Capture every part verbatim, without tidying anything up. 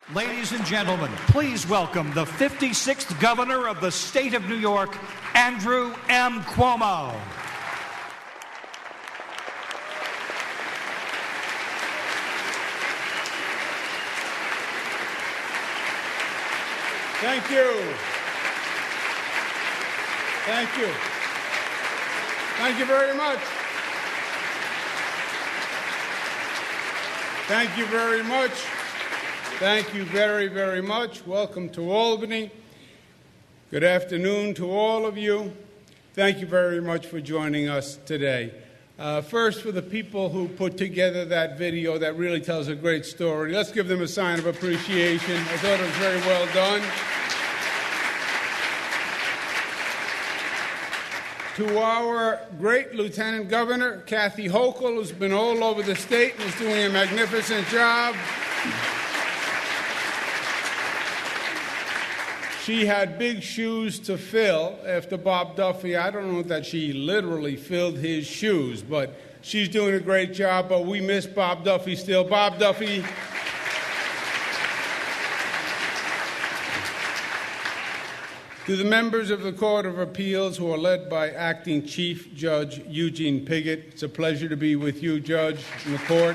Ladies and gentlemen, please welcome the fifty-sixth Governor of the State of New York, Andrew M. Cuomo. Thank you. Thank you. Thank you very much. Thank you very much. Thank you very, very much. Welcome to Albany. Good afternoon to all of you. Thank you very much for joining us today. Uh, first, for the people who put together that video that really tells a great story, let's give them a sign of appreciation. I thought it was very well done. To our great Lieutenant Governor, Kathy Hochul, who's been all over the state and is doing a magnificent job. She had big shoes to fill after Bob Duffy. I don't know that she literally filled his shoes, but she's doing a great job. But we miss Bob Duffy still. Bob Duffy. To the members of the Court of Appeals who are led by Acting Chief Judge Eugene Piggott, it's a pleasure to be with you, Judge, in the court.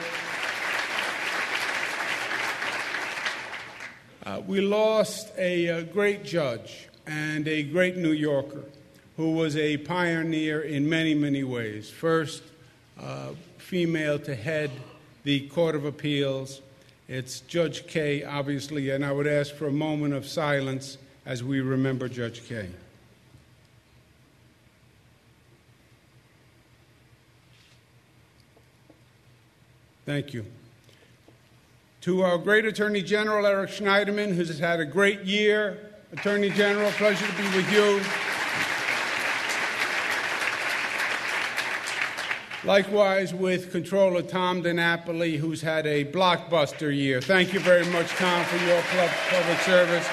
Uh, we lost a, a great judge and a great New Yorker who was a pioneer in many, many ways. First, uh, female to head the Court of Appeals. It's Judge Kaye, obviously, and I would ask for a moment of silence as we remember Judge Kaye. Thank you. To our great Attorney General, Eric Schneiderman, who's had a great year. Attorney General, pleasure to be with you. Likewise with Controller Tom DiNapoli, who's had a blockbuster year. Thank you very much, Tom, for your public service.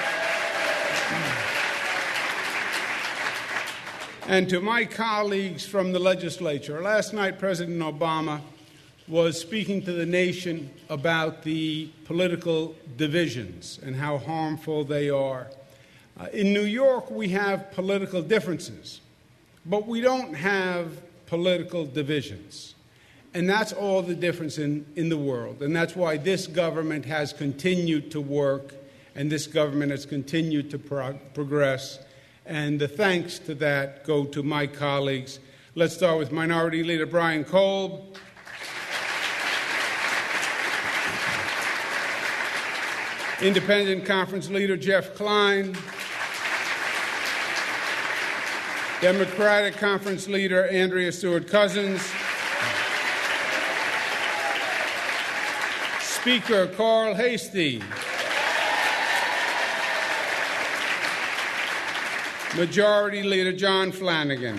And to my colleagues from the legislature, last night President Obama was speaking to the nation about the political divisions and how harmful they are. Uh, in New York, we have political differences, but we don't have political divisions. And that's all the difference in, in the world. And that's why this government has continued to work, and this government has continued to pro- progress. And the thanks to that go to my colleagues. Let's start with Minority Leader Brian Kolb. Independent Conference Leader Jeff Klein. Democratic Conference Leader Andrea Stewart-Cousins. Speaker Carl Heastie. Majority Leader John Flanagan.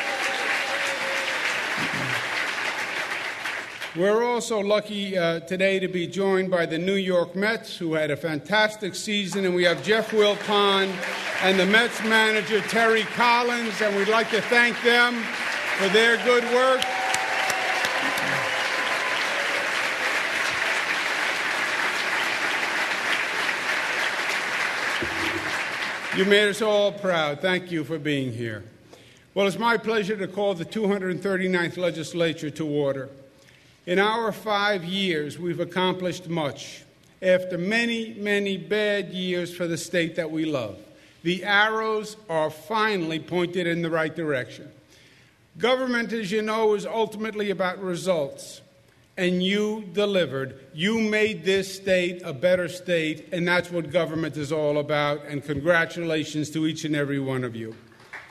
We're also lucky uh, today to be joined by the New York Mets, who had a fantastic season, and we have Jeff Wilpon and the Mets manager, Terry Collins, and we'd like to thank them for their good work. You made us all proud. Thank you for being here. Well, it's my pleasure to call the two hundred thirty-ninth Legislature to order. In our five years, we've accomplished much. After many, many bad years for the state that we love, the arrows are finally pointed in the right direction. Government, as you know, is ultimately about results. And you delivered. You made this state a better state, and that's what government is all about. And congratulations to each and every one of you.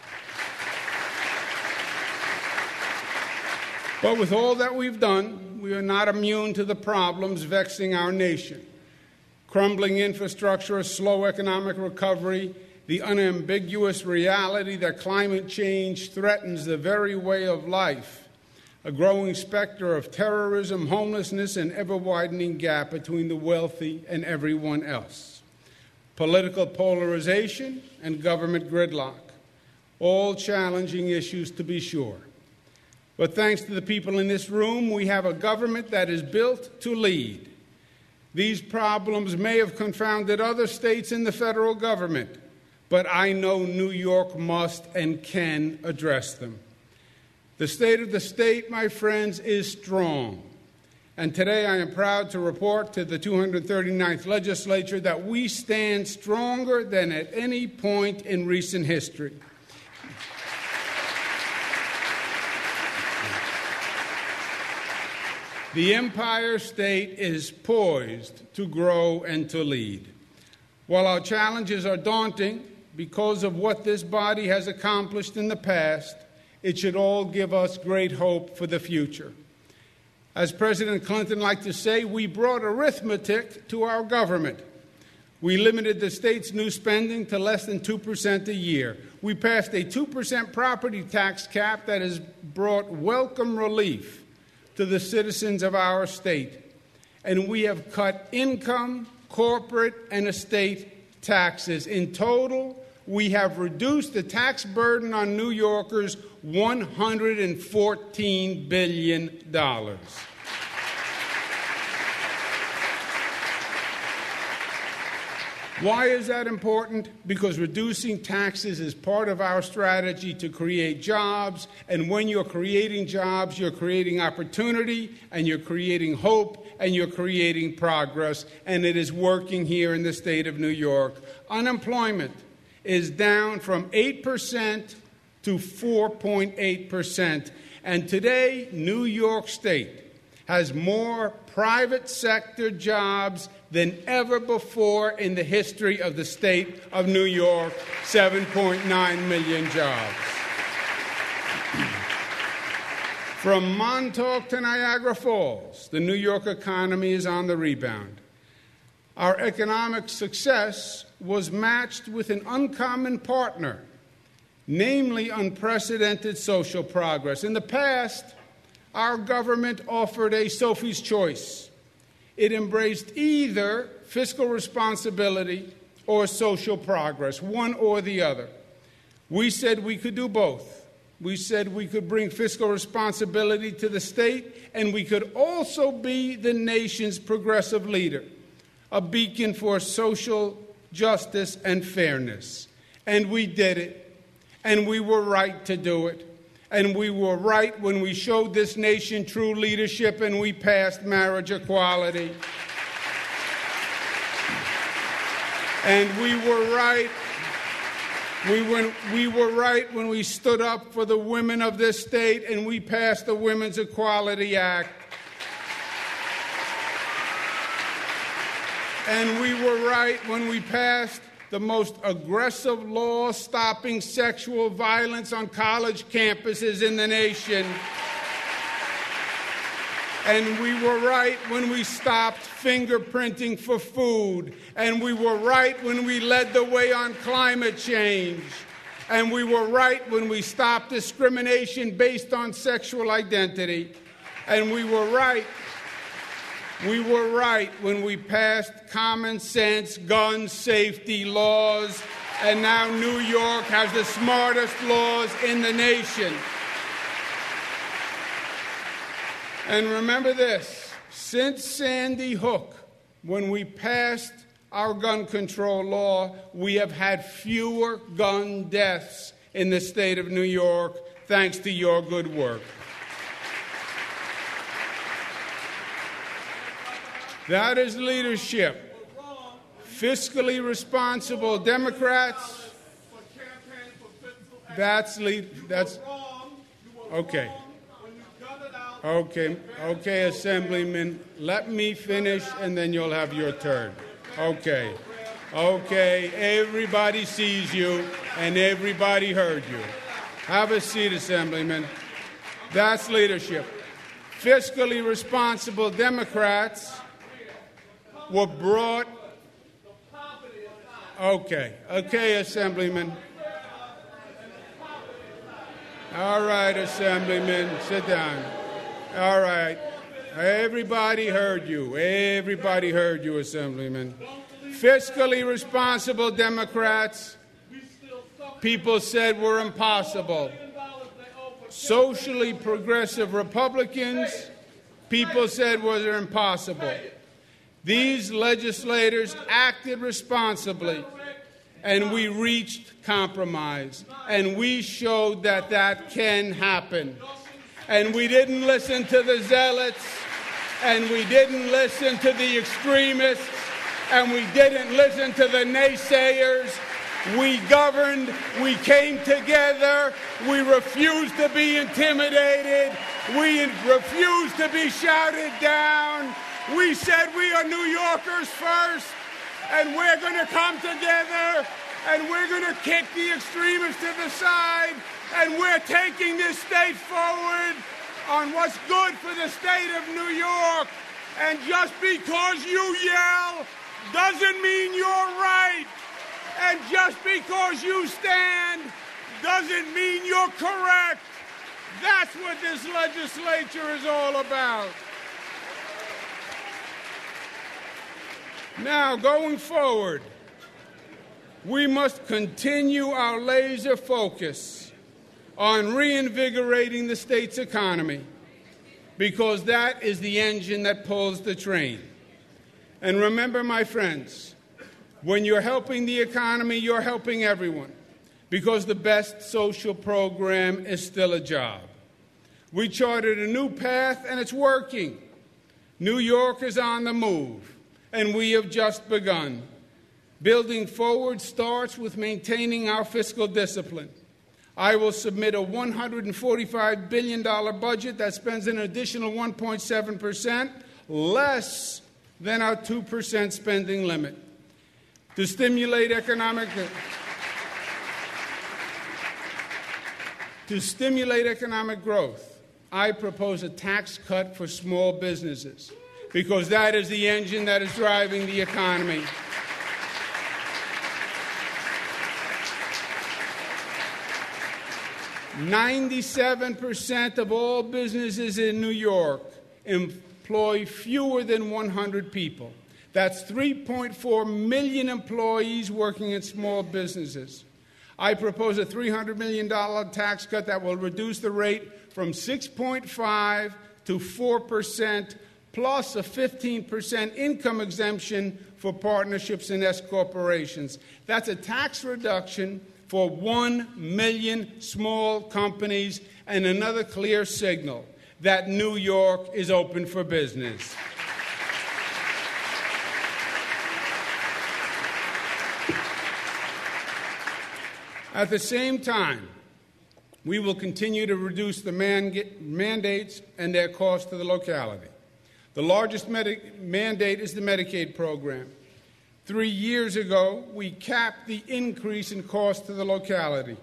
But with all that we've done, we are not immune to the problems vexing our nation. Crumbling infrastructure, a slow economic recovery, the unambiguous reality that climate change threatens the very way of life, a growing specter of terrorism, homelessness, and ever-widening gap between the wealthy and everyone else, political polarization, and government gridlock, all challenging issues to be sure. But thanks to the people in this room, we have a government that is built to lead. These problems may have confounded other states in the federal government, but I know New York must and can address them. The state of the state, my friends, is strong. And today I am proud to report to the two hundred thirty-ninth legislature that we stand stronger than at any point in recent history. The Empire State is poised to grow and to lead. While our challenges are daunting because of what this body has accomplished in the past, it should all give us great hope for the future. As President Clinton liked to say, we brought arithmetic to our government. We limited the state's new spending to less than two percent a year. We passed a two percent property tax cap that has brought welcome relief to the citizens of our state. And we have cut income, corporate, and estate taxes. In total, we have reduced the tax burden on New Yorkers one hundred fourteen billion dollars. Why is that important? Because reducing taxes is part of our strategy to create jobs, and when you're creating jobs, you're creating opportunity, and you're creating hope, and you're creating progress, and it is working here in the state of New York. Unemployment is down from eight percent to four point eight percent, and today, New York State has more private sector jobs than ever before in the history of the state of New York, seven point nine million jobs. From Montauk to Niagara Falls, the New York economy is on the rebound. Our economic success was matched with an uncommon partner, namely unprecedented social progress. In the past, our government offered a Sophie's choice. It embraced either fiscal responsibility or social progress, one or the other. We said we could do both. We said we could bring fiscal responsibility to the state, and we could also be the nation's progressive leader, a beacon for social justice and fairness. And we did it, and we were right to do it. And we were right when we showed this nation true leadership and we passed marriage equality. And we were right. We were, we were right when we stood up for the women of this state and we passed the Women's Equality Act. And we were right when we passed the most aggressive law stopping sexual violence on college campuses in the nation. And we were right when we stopped fingerprinting for food. And we were right when we led the way on climate change. And we were right when we stopped discrimination based on sexual identity. And we were right We were right when we passed common sense gun safety laws, and now New York has the smartest laws in the nation. And remember this, since Sandy Hook, when we passed our gun control law, we have had fewer gun deaths in the state of New York, thanks to your good work. That is leadership. Fiscally responsible Democrats. That's lead. That's okay. Okay, okay, Assemblyman. Let me finish, and then you'll have your turn. Okay, okay. Everybody sees you, and everybody heard you. Have a seat, Assemblyman. That's leadership. Fiscally responsible Democrats were brought. Okay, okay, Assemblyman. All right, Assemblyman, sit down. All right. Everybody heard you. Everybody heard you, Assemblyman. Fiscally responsible Democrats, people said were impossible. Socially progressive Republicans, people said were impossible. These legislators acted responsibly, and we reached compromise, and we showed that that can happen. And we didn't listen to the zealots, and we didn't listen to the extremists, and we didn't listen to the naysayers. We governed, we came together, we refused to be intimidated, we refused to be shouted down. We said we are New Yorkers first, and we're going to come together, and we're going to kick the extremists to the side, and we're taking this state forward on what's good for the state of New York. And just because you yell doesn't mean you're right. And just because you stand doesn't mean you're correct. That's what this legislature is all about. Now, going forward, we must continue our laser focus on reinvigorating the state's economy, because that is the engine that pulls the train. And remember, my friends, when you're helping the economy, you're helping everyone, because the best social program is still a job. We charted a new path, and it's working. New York is on the move, and we have just begun. Building forward starts with maintaining our fiscal discipline. I will submit a one hundred forty-five billion dollars budget that spends an additional one point seven percent, less than our two percent spending limit. To stimulate economic to stimulate economic growth, I propose a tax cut for small businesses, because that is the engine that is driving the economy. ninety-seven percent of all businesses in New York employ fewer than one hundred people. That's three point four million employees working in small businesses. I propose a three hundred million dollars tax cut that will reduce the rate from six point five to four percent, plus a fifteen percent income exemption for partnerships and S corporations. That's a tax reduction for one million small companies, and another clear signal that New York is open for business. At the same time, we will continue to reduce the man- mandates and their cost to the locality. The largest medi- mandate is the Medicaid program. Three years ago, we capped the increase in cost to the locality.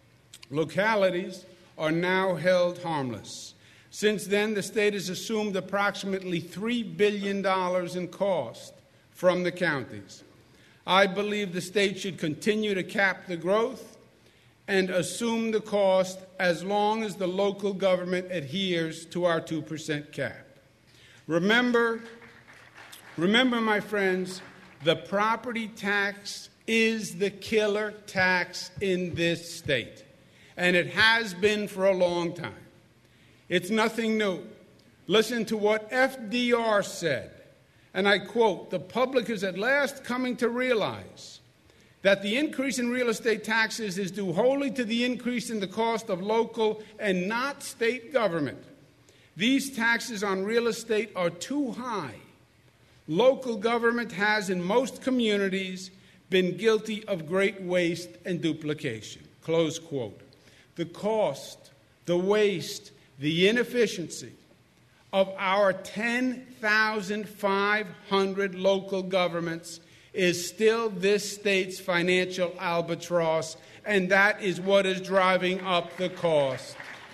Localities are now held harmless. Since then, the state has assumed approximately three billion dollars in cost from the counties. I believe the state should continue to cap the growth and assume the cost as long as the local government adheres to our two percent cap. Remember, remember, my friends, the property tax is the killer tax in this state, and it has been for a long time. It's nothing new. Listen to what F D R said, and I quote, "The public is at last coming to realize that the increase in real estate taxes is due wholly to the increase in the cost of local and not state government. These taxes on real estate are too high. Local government has, in most communities, been guilty of great waste and duplication." Close quote. The cost, the waste, the inefficiency of our ten thousand five hundred local governments is still this state's financial albatross, and that is what is driving up the cost.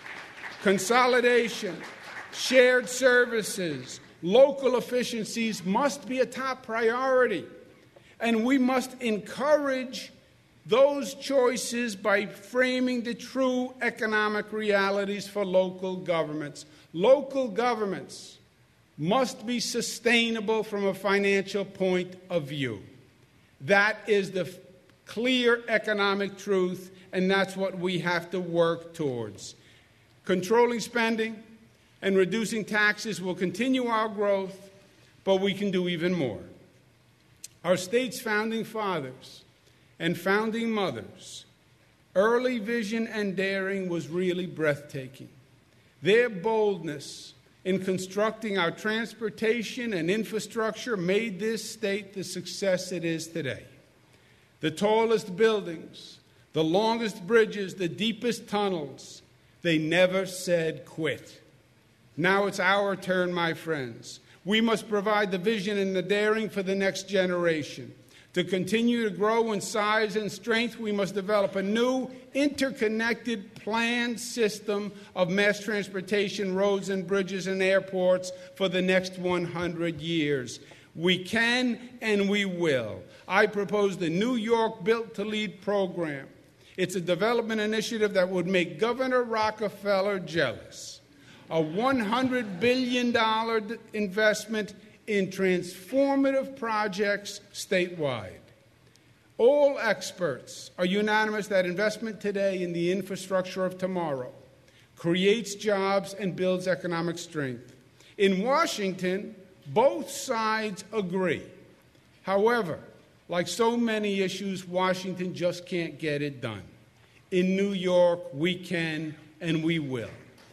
Consolidation, shared services, local efficiencies must be a top priority, and we must encourage those choices by framing the true economic realities for local governments. Local governments must be sustainable from a financial point of view. That is the f- clear economic truth, and that's what we have to work towards. Controlling spending and reducing taxes will continue our growth, but we can do even more. Our state's founding fathers and founding mothers' early vision and daring was really breathtaking. Their boldness in constructing our transportation and infrastructure made this state the success it is today. The tallest buildings, the longest bridges, the deepest tunnels, they never said quit. Now it's our turn, my friends. We must provide the vision and the daring for the next generation. To continue to grow in size and strength, we must develop a new, interconnected, planned system of mass transportation, roads and bridges and airports for the next one hundred years. We can and we will. I propose the New York Built to Lead program. It's a development initiative that would make Governor Rockefeller jealous. A one hundred billion dollars investment in transformative projects statewide. All experts are unanimous that investment today in the infrastructure of tomorrow creates jobs and builds economic strength. In Washington, both sides agree. However, like so many issues, Washington just can't get it done. In New York, we can and we will.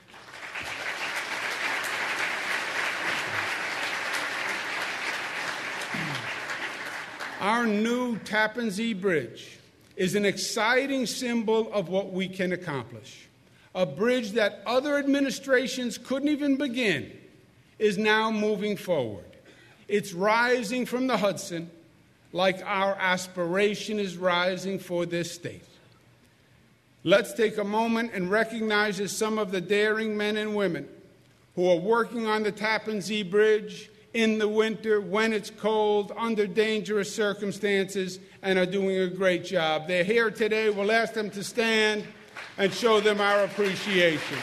Our new Tappan Zee Bridge is an exciting symbol of what we can accomplish. A bridge that other administrations couldn't even begin is now moving forward. It's rising from the Hudson like our aspiration is rising for this state. Let's take a moment and recognize some of the daring men and women who are working on the Tappan Zee Bridge in the winter, when it's cold, under dangerous circumstances, and are doing a great job. They're here today. We'll ask them to stand and show them our appreciation.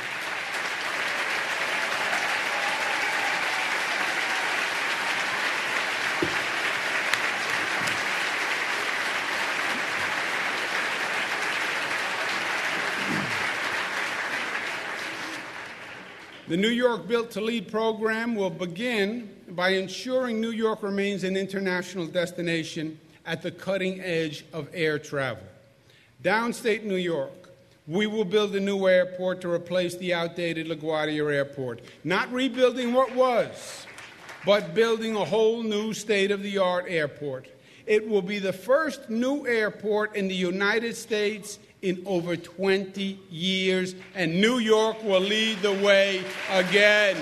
The New York Built to Lead program will begin by ensuring New York remains an international destination at the cutting edge of air travel. Downstate New York, we will build a new airport to replace the outdated LaGuardia Airport. Not rebuilding what was, but building a whole new state-of-the-art airport. It will be the first new airport in the United States in over twenty years, and New York will lead the way again.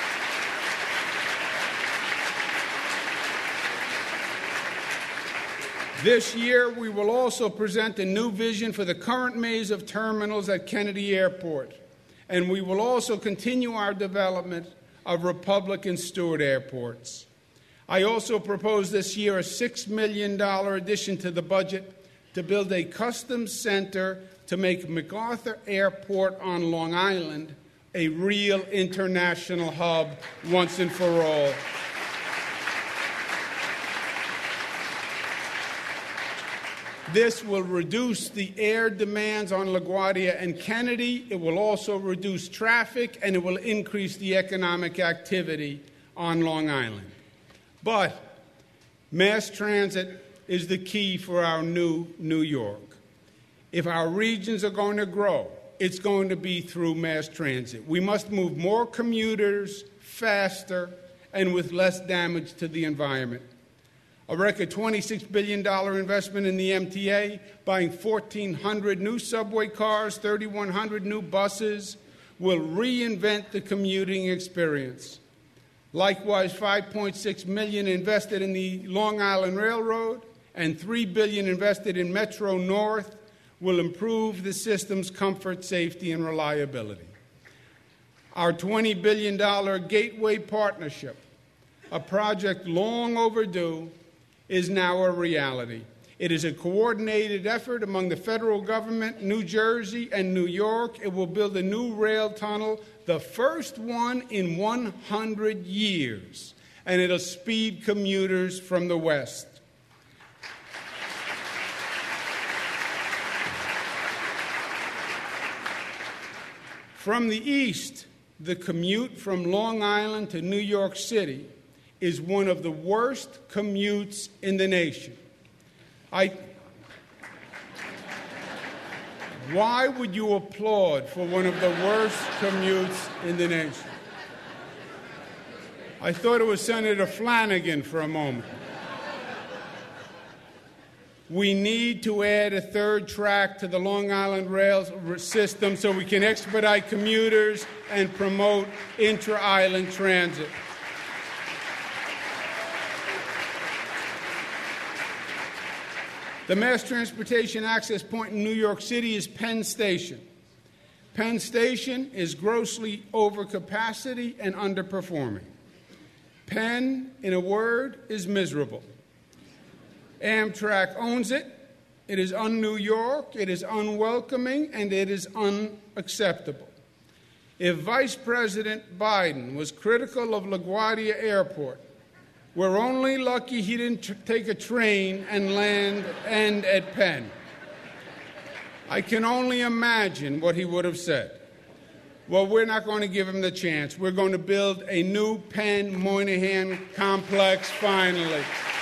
This year, we will also present a new vision for the current maze of terminals at Kennedy Airport, and we will also continue our development of Republic and Stewart airports. I also propose this year a six million dollars addition to the budget to build a custom center to make MacArthur Airport on Long Island a real international hub once and for all. This will reduce the air demands on LaGuardia and Kennedy. It will also reduce traffic, and it will increase the economic activity on Long Island. But mass transit is the key for our new New York. If our regions are going to grow, it's going to be through mass transit. We must move more commuters faster and with less damage to the environment. A record twenty-six billion dollars investment in the M T A, buying fourteen hundred new subway cars, thirty-one hundred new buses, will reinvent the commuting experience. Likewise, five point six million dollars invested in the Long Island Railroad and three billion dollars invested in Metro North will improve the system's comfort, safety, and reliability. Our twenty billion dollars Gateway Partnership, a project long overdue, is now a reality. It is a coordinated effort among the federal government, New Jersey, and New York. It will build a new rail tunnel, the first one in one hundred years, and it'll speed commuters from the west. From the east, the commute from Long Island to New York City is one of the worst commutes in the nation. I, why would you applaud for one of the worst commutes in the nation? I thought it was Senator Flanagan for a moment. We need to add a third track to the Long Island rail system so we can expedite commuters and promote intra-island transit. The mass transportation access point in New York City is Penn Station. Penn Station is grossly over capacity and underperforming. Penn, in a word, is miserable. Amtrak owns it. It is un-New York, it is unwelcoming, and it is unacceptable. If Vice President Biden was critical of LaGuardia Airport, we're only lucky he didn't tr- take a train and land and at Penn. I can only imagine what he would have said. Well, we're not going to give him the chance. We're going to build a new Penn Moynihan complex finally.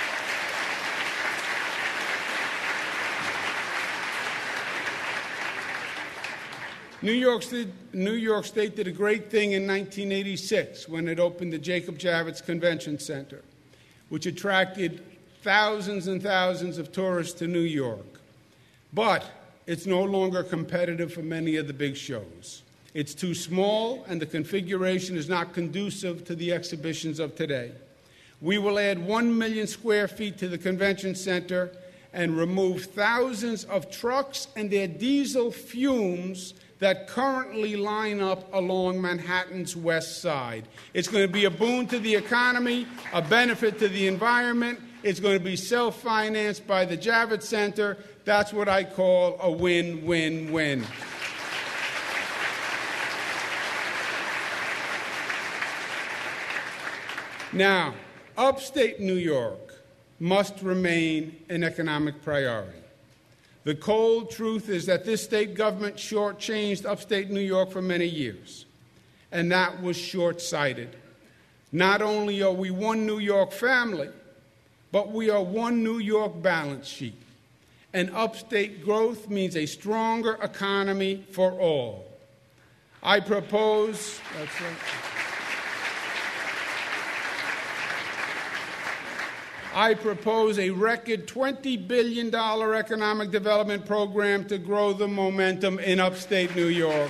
New York State, New York State did a great thing in nineteen eighty-six when it opened the Jacob Javits Convention Center, which attracted thousands and thousands of tourists to New York. But it's no longer competitive for many of the big shows. It's too small, and the configuration is not conducive to the exhibitions of today. We will add one million square feet to the convention center and remove thousands of trucks and their diesel fumes that currently line up along Manhattan's west side. It's going to be a boon to the economy, a benefit to the environment. It's going to be self-financed by the Javits Center. That's what I call a win-win-win. Now, upstate New York must remain an economic priority. The cold truth is that this state government shortchanged upstate New York for many years, and that was short-sighted. Not only are we one New York family, but we are one New York balance sheet. And upstate growth means a stronger economy for all. I propose... That's right. I propose a record twenty billion dollars economic development program to grow the momentum in upstate New York.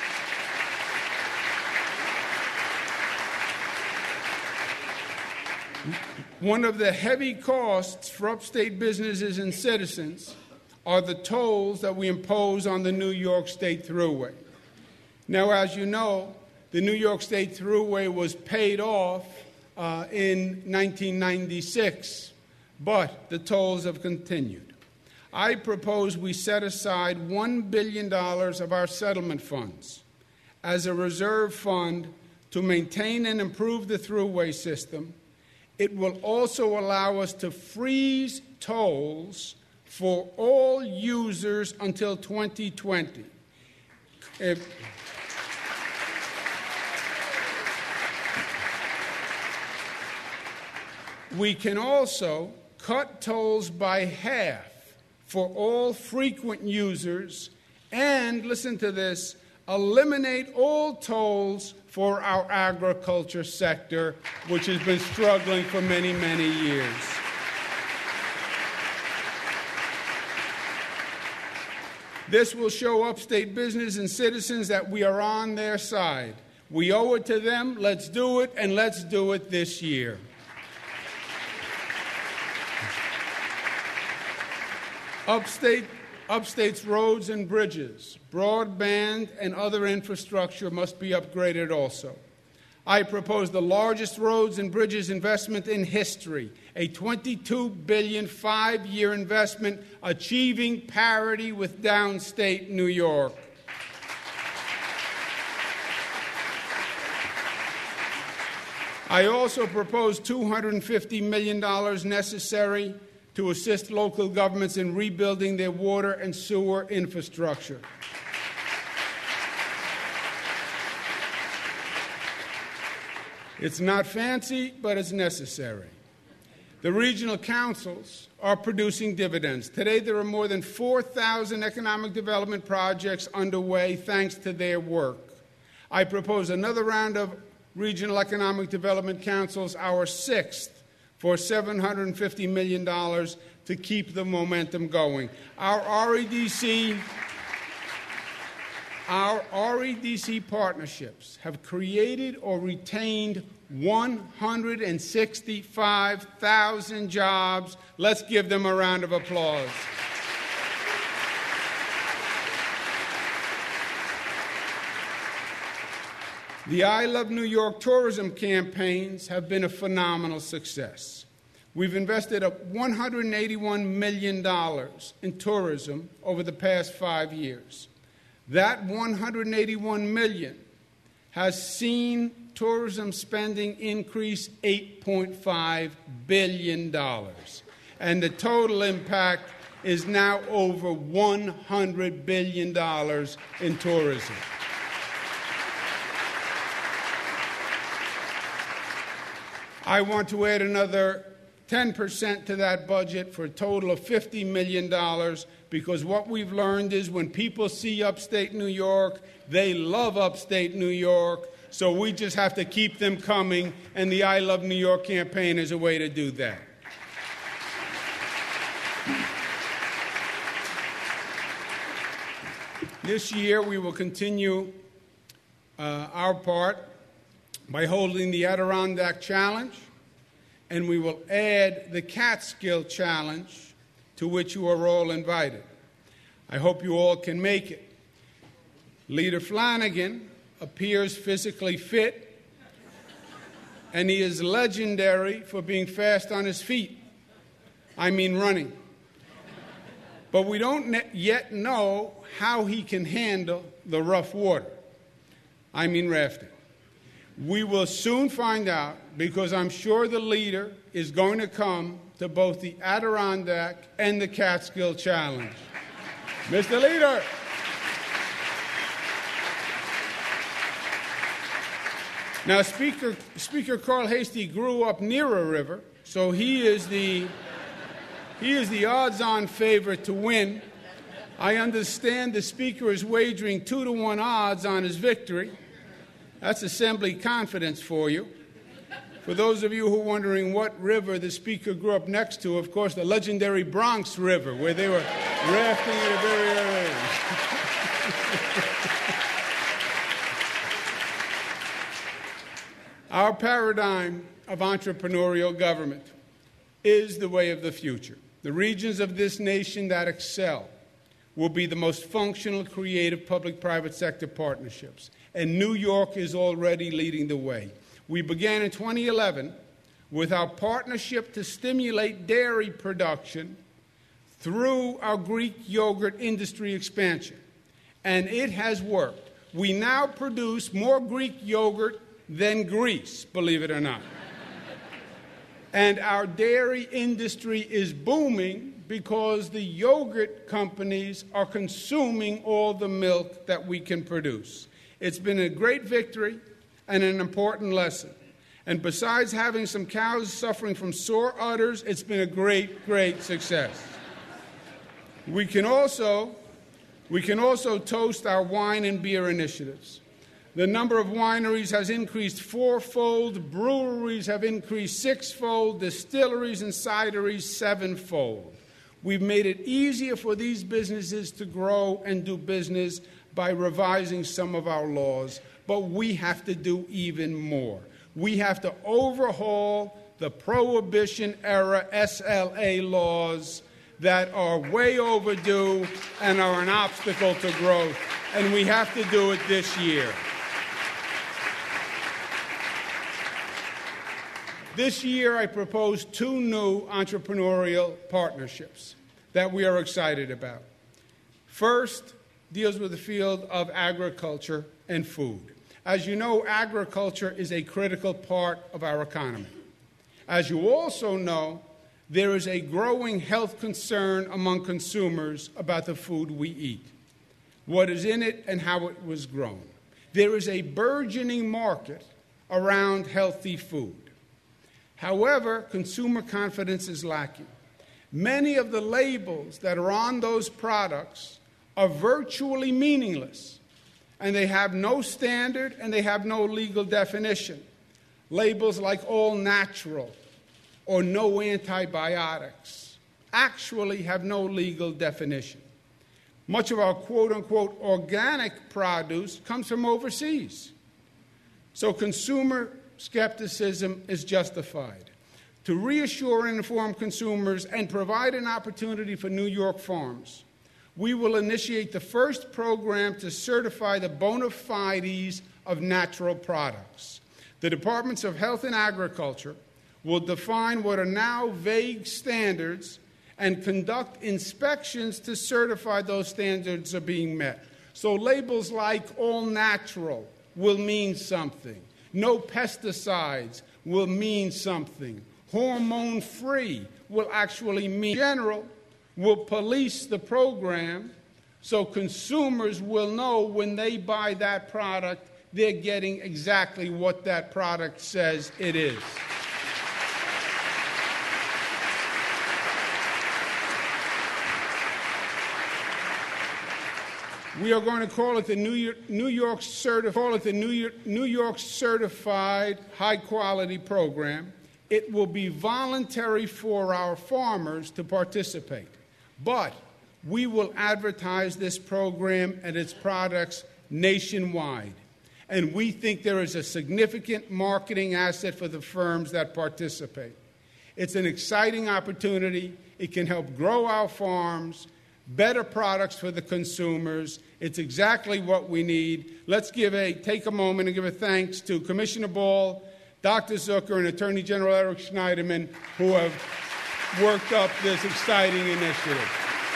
One of the heavy costs for upstate businesses and citizens are the tolls that we impose on the New York State Thruway. Now, as you know, the New York State Thruway was paid off Uh, in nineteen ninety-six, but the tolls have continued. I propose we set aside one billion dollars of our settlement funds as a reserve fund to maintain and improve the thruway system. It will also allow us to freeze tolls for all users until twenty twenty. If, We can also cut tolls by half for all frequent users and, listen to this, eliminate all tolls for our agriculture sector, which has been struggling for many, many years. This will show upstate business and citizens that we are on their side. We owe it to them. Let's do it, and let's do it this year. Upstate, upstate's roads and bridges, broadband, and other infrastructure must be upgraded also. I propose the largest roads and bridges investment in history, a twenty-two billion dollars five-year investment achieving parity with downstate New York. I also propose two hundred fifty million dollars necessary to assist local governments in rebuilding their water and sewer infrastructure. It's not fancy, but it's necessary. The regional councils are producing dividends. Today, there are more than four thousand economic development projects underway thanks to their work. I propose another round of regional economic development councils, our sixth, for seven hundred fifty million dollars to keep the momentum going. Our R E D C, our R E D C partnerships have created or retained one hundred sixty-five thousand jobs. Let's give them a round of applause. The I Love New York tourism campaigns have been a phenomenal success. We've invested one hundred eighty-one million dollars in tourism over the past five years. That one hundred eighty-one million dollars has seen tourism spending increase eight point five billion dollars. And the total impact is now over one hundred billion dollars in tourism. I want to add another ten percent to that budget for a total of fifty million dollars, because what we've learned is when people see upstate New York, they love upstate New York, so we just have to keep them coming, and the I Love New York campaign is a way to do that. This year, we will continue uh, our part by holding the Adirondack Challenge, and we will add the Catskill Challenge, to which you are all invited. I hope you all can make it. Leader Flanagan appears physically fit, and he is legendary for being fast on his feet. I mean running. But we don't yet know how he can handle the rough water. I mean rafting. We will soon find out, because I'm sure the leader is going to come to both the Adirondack and the Catskill Challenge. Mister Leader. Now, Speaker, Speaker Carl Heastie grew up near a river, so he is the, he is the odds-on favorite to win. I understand the Speaker is wagering two to one odds on his victory. That's Assembly confidence for you. For those of you who are wondering what river the Speaker grew up next to, of course, the legendary Bronx River, where they were rafting at a very early age. Our paradigm of entrepreneurial government is the way of the future. The regions of this nation that excel will be the most functional, creative public-private sector partnerships. And New York is already leading the way. We began in twenty eleven with our partnership to stimulate dairy production through our Greek yogurt industry expansion. And it has worked. We now produce more Greek yogurt than Greece, believe it or not. And our dairy industry is booming because the yogurt companies are consuming all the milk that we can produce. It's been a great victory and an important lesson. And besides having some cows suffering from sore udders, it's been a great, great success. We can also, we can also toast our wine and beer initiatives. The number of wineries has increased fourfold, breweries have increased sixfold, distilleries and cideries sevenfold. We've made it easier for these businesses to grow and do business by revising some of our laws, but we have to do even more. We have to overhaul the Prohibition-era S L A laws that are way overdue and are an obstacle to growth, and we have to do it this year. This year, I propose two new entrepreneurial partnerships that we are excited about. First deals with the field of agriculture and food. As you know, agriculture is a critical part of our economy. As you also know, there is a growing health concern among consumers about the food we eat, what is in it and how it was grown. There is a burgeoning market around healthy food. However, consumer confidence is lacking. Many of the labels that are on those products are virtually meaningless, and they have no standard and they have no legal definition. Labels like all natural or no antibiotics actually have no legal definition. Much of our quote-unquote organic produce comes from overseas. So consumer skepticism is justified. To reassure and inform consumers and provide an opportunity for New York farms, we will initiate the first program to certify the bona fides of natural products. The Departments of Health and Agriculture will define what are now vague standards and conduct inspections to certify those standards are being met. So labels like all natural will mean something. No pesticides will mean something. Hormone-free will actually mean general. Will police the program so consumers will know when they buy that product, they're getting exactly what that product says it is. We are going to call it the New York, New York, Certi- call it the New York, New York Certified High Quality Program. It will be voluntary for our farmers to participate, but we will advertise this program and its products nationwide. And we think there is a significant marketing asset for the firms that participate. It's an exciting opportunity. It can help grow our farms, better products for the consumers. It's exactly what we need. Let's give a, take a moment and give a thanks to Commissioner Ball, Doctor Zucker, and Attorney General Eric Schneiderman, who have worked up this exciting initiative.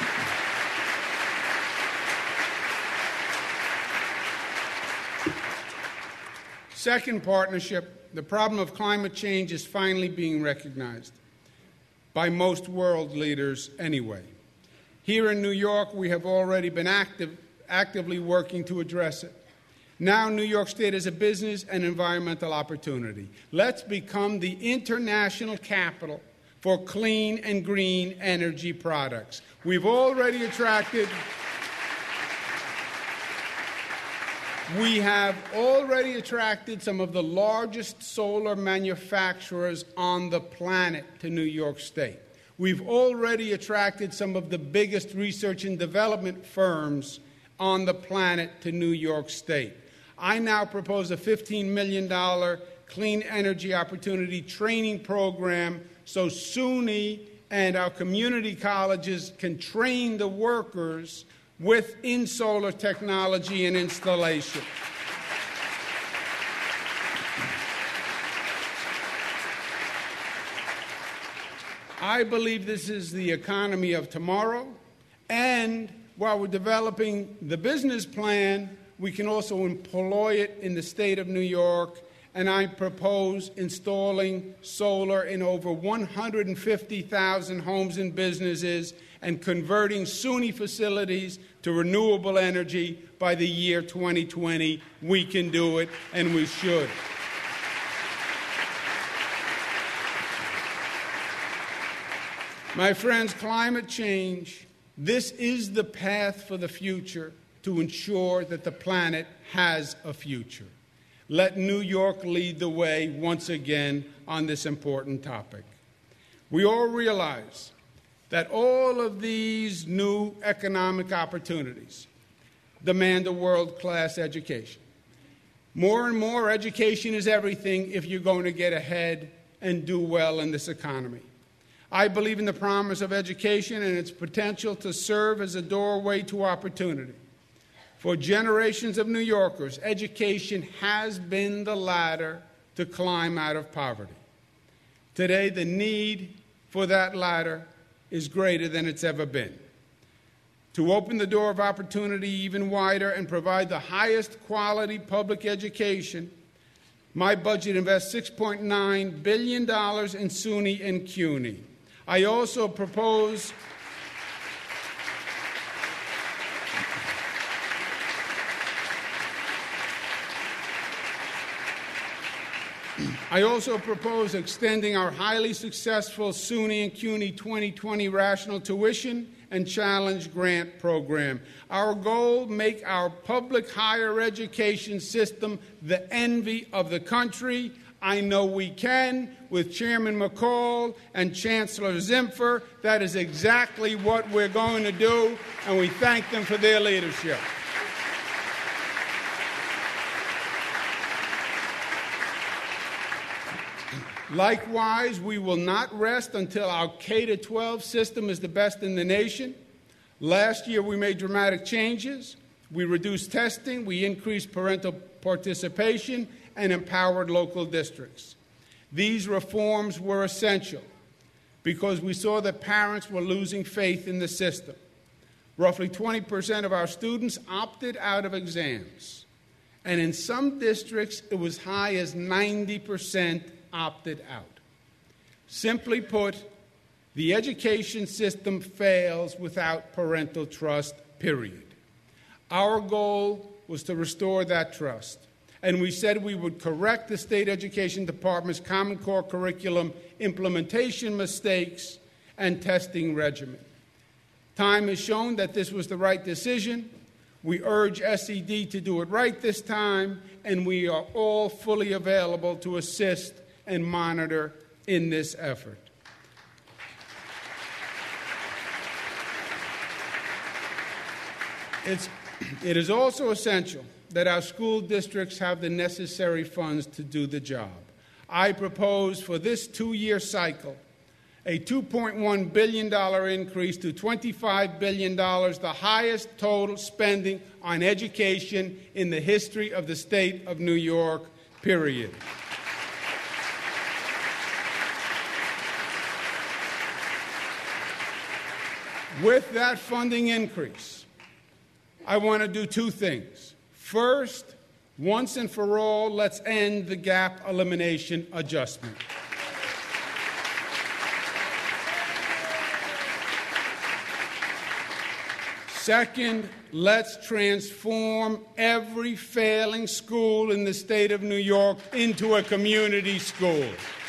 Second partnership, the problem of climate change is finally being recognized by most world leaders anyway. Here in New York, we have already been active, actively working to address it. Now New York State is a business and environmental opportunity. Let's become the international capital for clean and green energy products. We've already attracted, we have already attracted some of the largest solar manufacturers on the planet to New York State. We've already attracted some of the biggest research and development firms on the planet to New York State. I now propose a fifteen million dollars clean energy opportunity training program so SUNY and our community colleges can train the workers within solar technology and installation. I believe this is the economy of tomorrow, and while we're developing the business plan, we can also employ it in the state of New York, and I propose installing solar in over one hundred fifty thousand homes and businesses and converting SUNY facilities to renewable energy by the year twenty twenty. We can do it, and we should. My friends, climate change, this is the path for the future to ensure that the planet has a future. Let New York lead the way once again on this important topic. We all realize that all of these new economic opportunities demand a world-class education. More and more, education is everything if you're going to get ahead and do well in this economy. I believe in the promise of education and its potential to serve as a doorway to opportunity. For generations of New Yorkers, education has been the ladder to climb out of poverty. Today, the need for that ladder is greater than it's ever been. To open the door of opportunity even wider and provide the highest quality public education, my budget invests six point nine billion dollars in SUNY and CUNY. I also propose I also propose extending our highly successful SUNY and CUNY twenty twenty rational tuition and challenge grant program. Our goal, make our public higher education system the envy of the country. I know we can. With Chairman McCall and Chancellor Zimpher, that is exactly what we're going to do, and we thank them for their leadership. Likewise, we will not rest until our K through twelve system is the best in the nation. Last year, we made dramatic changes. We reduced testing, we increased parental participation, and empowered local districts. These reforms were essential because we saw that parents were losing faith in the system. Roughly twenty percent of our students opted out of exams, and in some districts, it was high as ninety percent opted out. Simply put, the education system fails without parental trust, period. Our goal was to restore that trust, and we said we would correct the State Education Department's Common Core curriculum implementation mistakes and testing regimen. Time has shown that this was the right decision. We urge S E D to do it right this time, and we are all fully available to assist and monitor in this effort. It's, it is also essential that our school districts have the necessary funds to do the job. I propose for this two-year cycle a two point one billion dollars increase to twenty-five billion dollars, the highest total spending on education in the history of the state of New York, period. With that funding increase, I want to do two things. First, once and for all, let's end the gap elimination adjustment. Second, let's transform every failing school in the state of New York into a community school.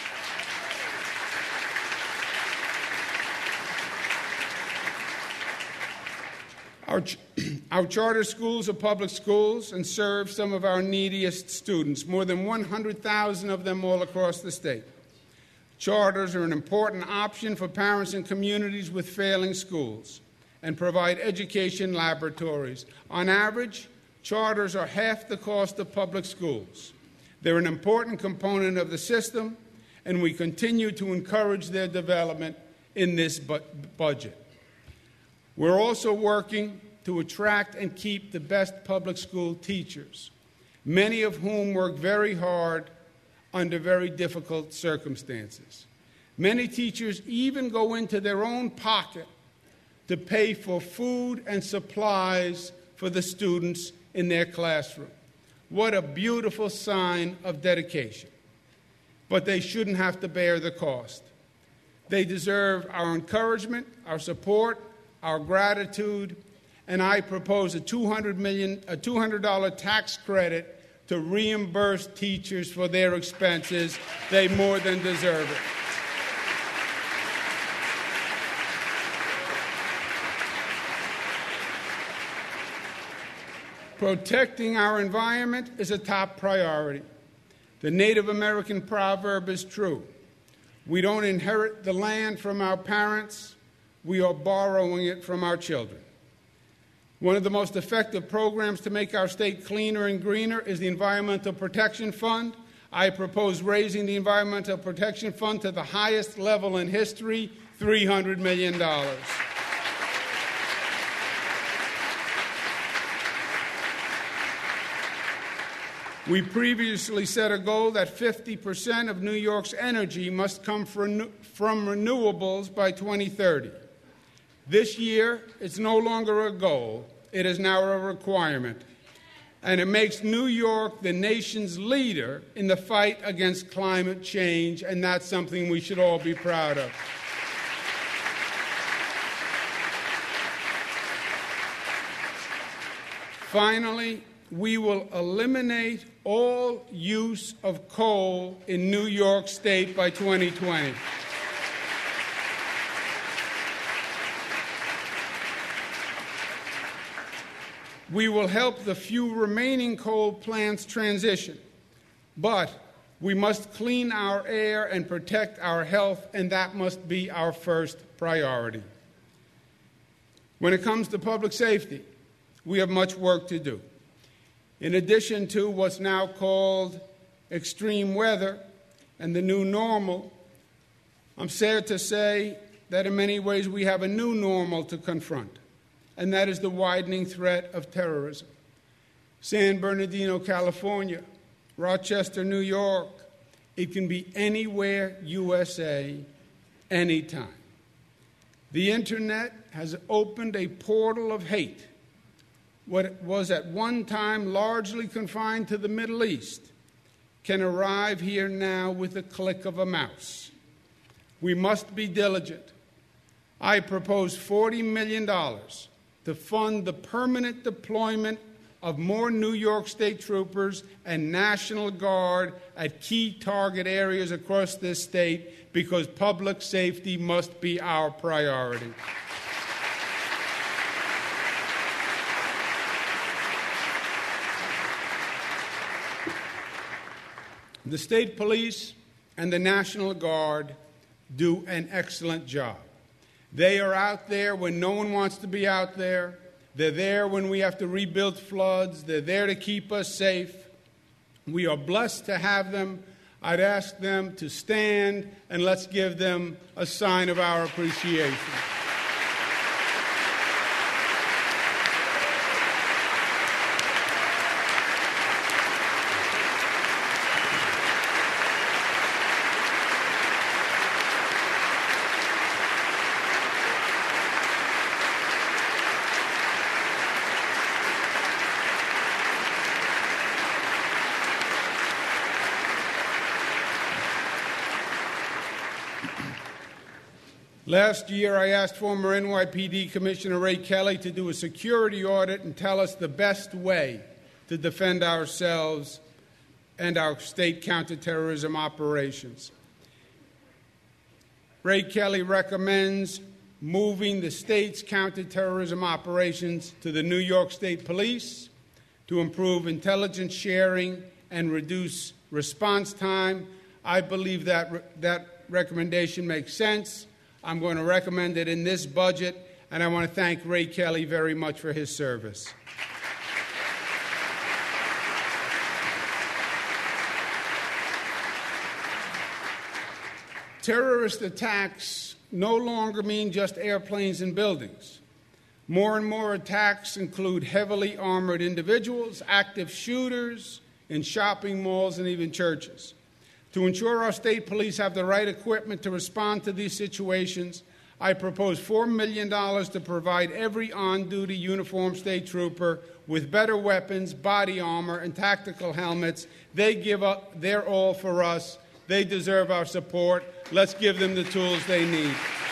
Our, ch- our charter schools are public schools and serve some of our neediest students, more than one hundred thousand of them all across the state. Charters are an important option for parents and communities with failing schools and provide education laboratories. On average, charters are half the cost of public schools. They're an important component of the system, and we continue to encourage their development in this bu- budget. We're also working to attract and keep the best public school teachers, many of whom work very hard under very difficult circumstances. Many teachers even go into their own pocket to pay for food and supplies for the students in their classroom. What a beautiful sign of dedication. But they shouldn't have to bear the cost. They deserve our encouragement, our support, our gratitude, and I propose a two hundred million dollars, a two hundred dollars tax credit to reimburse teachers for their expenses. They more than deserve it. Protecting our environment is a top priority. The Native American proverb is true. We don't inherit the land from our parents. We are borrowing it from our children. One of the most effective programs to make our state cleaner and greener is the Environmental Protection Fund. I propose raising the Environmental Protection Fund to the highest level in history, three hundred million dollars. We previously set a goal that fifty percent of New York's energy must come from renewables by twenty thirty. This year, it's no longer a goal. It is now a requirement. And it makes New York the nation's leader in the fight against climate change, and that's something we should all be proud of. Finally, we will eliminate all use of coal in New York State by twenty twenty. We will help the few remaining coal plants transition, but we must clean our air and protect our health, and that must be our first priority. When it comes to public safety, we have much work to do. In addition to what's now called extreme weather and the new normal, I'm sad to say that in many ways we have a new normal to confront, and that is the widening threat of terrorism. San Bernardino, California, Rochester, New York, it can be anywhere U S A, anytime. The internet has opened a portal of hate. What was at one time largely confined to the Middle East can arrive here now with a click of a mouse. We must be diligent. I propose forty million dollars to fund the permanent deployment of more New York State troopers and National Guard at key target areas across this state, because public safety must be our priority. The state police and the National Guard do an excellent job. They are out there when no one wants to be out there. They're there when we have to rebuild floods. They're there to keep us safe. We are blessed to have them. I'd ask them to stand, and let's give them a sign of our appreciation. Last year, I asked former N Y P D Commissioner Ray Kelly to do a security audit and tell us the best way to defend ourselves and our state counterterrorism operations. Ray Kelly recommends moving the state's counterterrorism operations to the New York State Police to improve intelligence sharing and reduce response time. I believe that re- that recommendation makes sense. I'm going to recommend it in this budget, and I want to thank Ray Kelly very much for his service. Terrorist attacks no longer mean just airplanes and buildings. More and more attacks include heavily armored individuals, active shooters in shopping malls, and even churches. To ensure our state police have the right equipment to respond to these situations, I propose four million dollars to provide every on-duty uniformed state trooper with better weapons, body armor, and tactical helmets. They give up their all for us. They deserve our support. Let's give them the tools they need.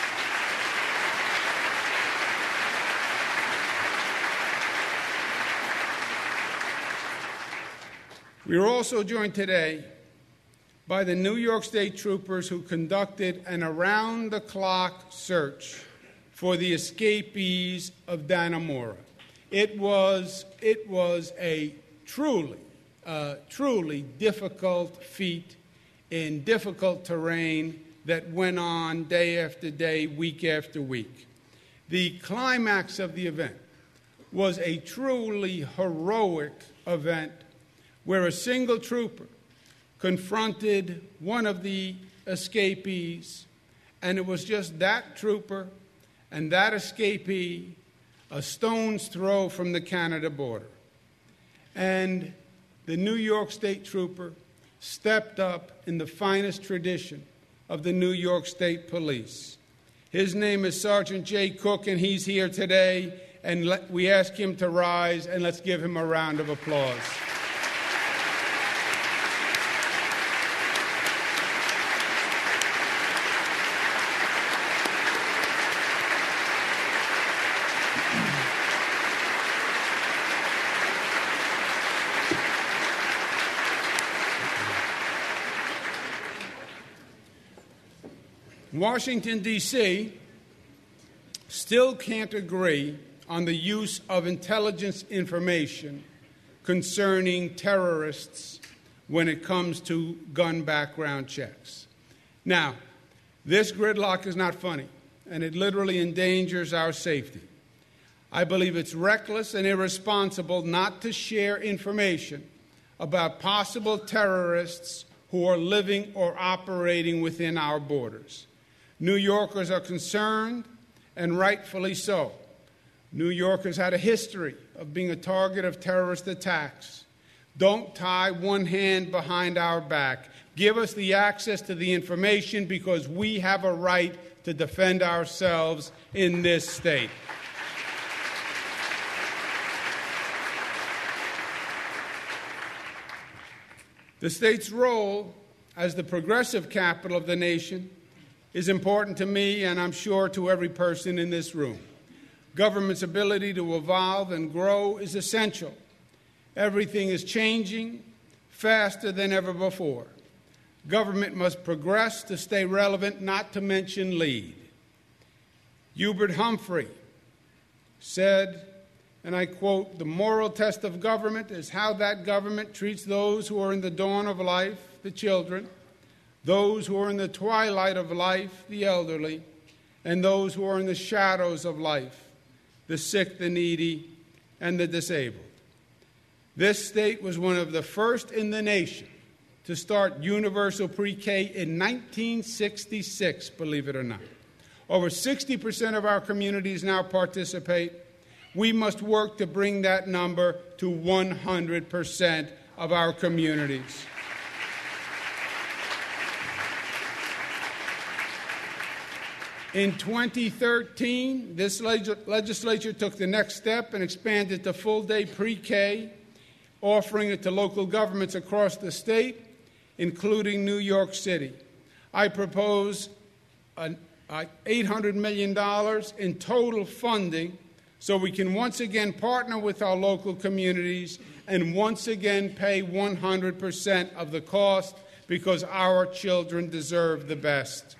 We are also joined today by the New York State troopers who conducted an around-the-clock search for the escapees of Dannemora. It was, it was a truly, uh, truly difficult feat in difficult terrain that went on day after day, week after week. The climax of the event was a truly heroic event where a single trooper confronted one of the escapees, and it was just that trooper and that escapee a stone's throw from the Canada border. And the New York State trooper stepped up in the finest tradition of the New York State Police. His name is Sergeant Jay Cook, and he's here today, and let, we ask him to rise, and let's give him a round of applause. Washington, D C still can't agree on the use of intelligence information concerning terrorists when it comes to gun background checks. Now, this gridlock is not funny, and it literally endangers our safety. I believe it's reckless and irresponsible not to share information about possible terrorists who are living or operating within our borders. New Yorkers are concerned, and rightfully so. New Yorkers had a history of being a target of terrorist attacks. Don't tie one hand behind our back. Give us the access to the information because we have a right to defend ourselves in this state. The state's role as the progressive capital of the nation is important to me, and I'm sure to every person in this room. Government's ability to evolve and grow is essential. Everything is changing faster than ever before. Government must progress to stay relevant, not to mention lead. Hubert Humphrey said, and I quote, "The moral test of government is how that government treats those who are in the dawn of life, the children, those who are in the twilight of life, the elderly, and those who are in the shadows of life, the sick, the needy, and the disabled." This state was one of the first in the nation to start universal pre-K in nineteen sixty-six, believe it or not. Over sixty percent of our communities now participate. We must work to bring that number to one hundred percent of our communities. In twenty thirteen, this leg- legislature took the next step and expanded to full-day pre-K, offering it to local governments across the state, including New York City. I propose an, uh, eight hundred million dollars in total funding so we can once again partner with our local communities and once again pay one hundred percent of the cost because our children deserve the best.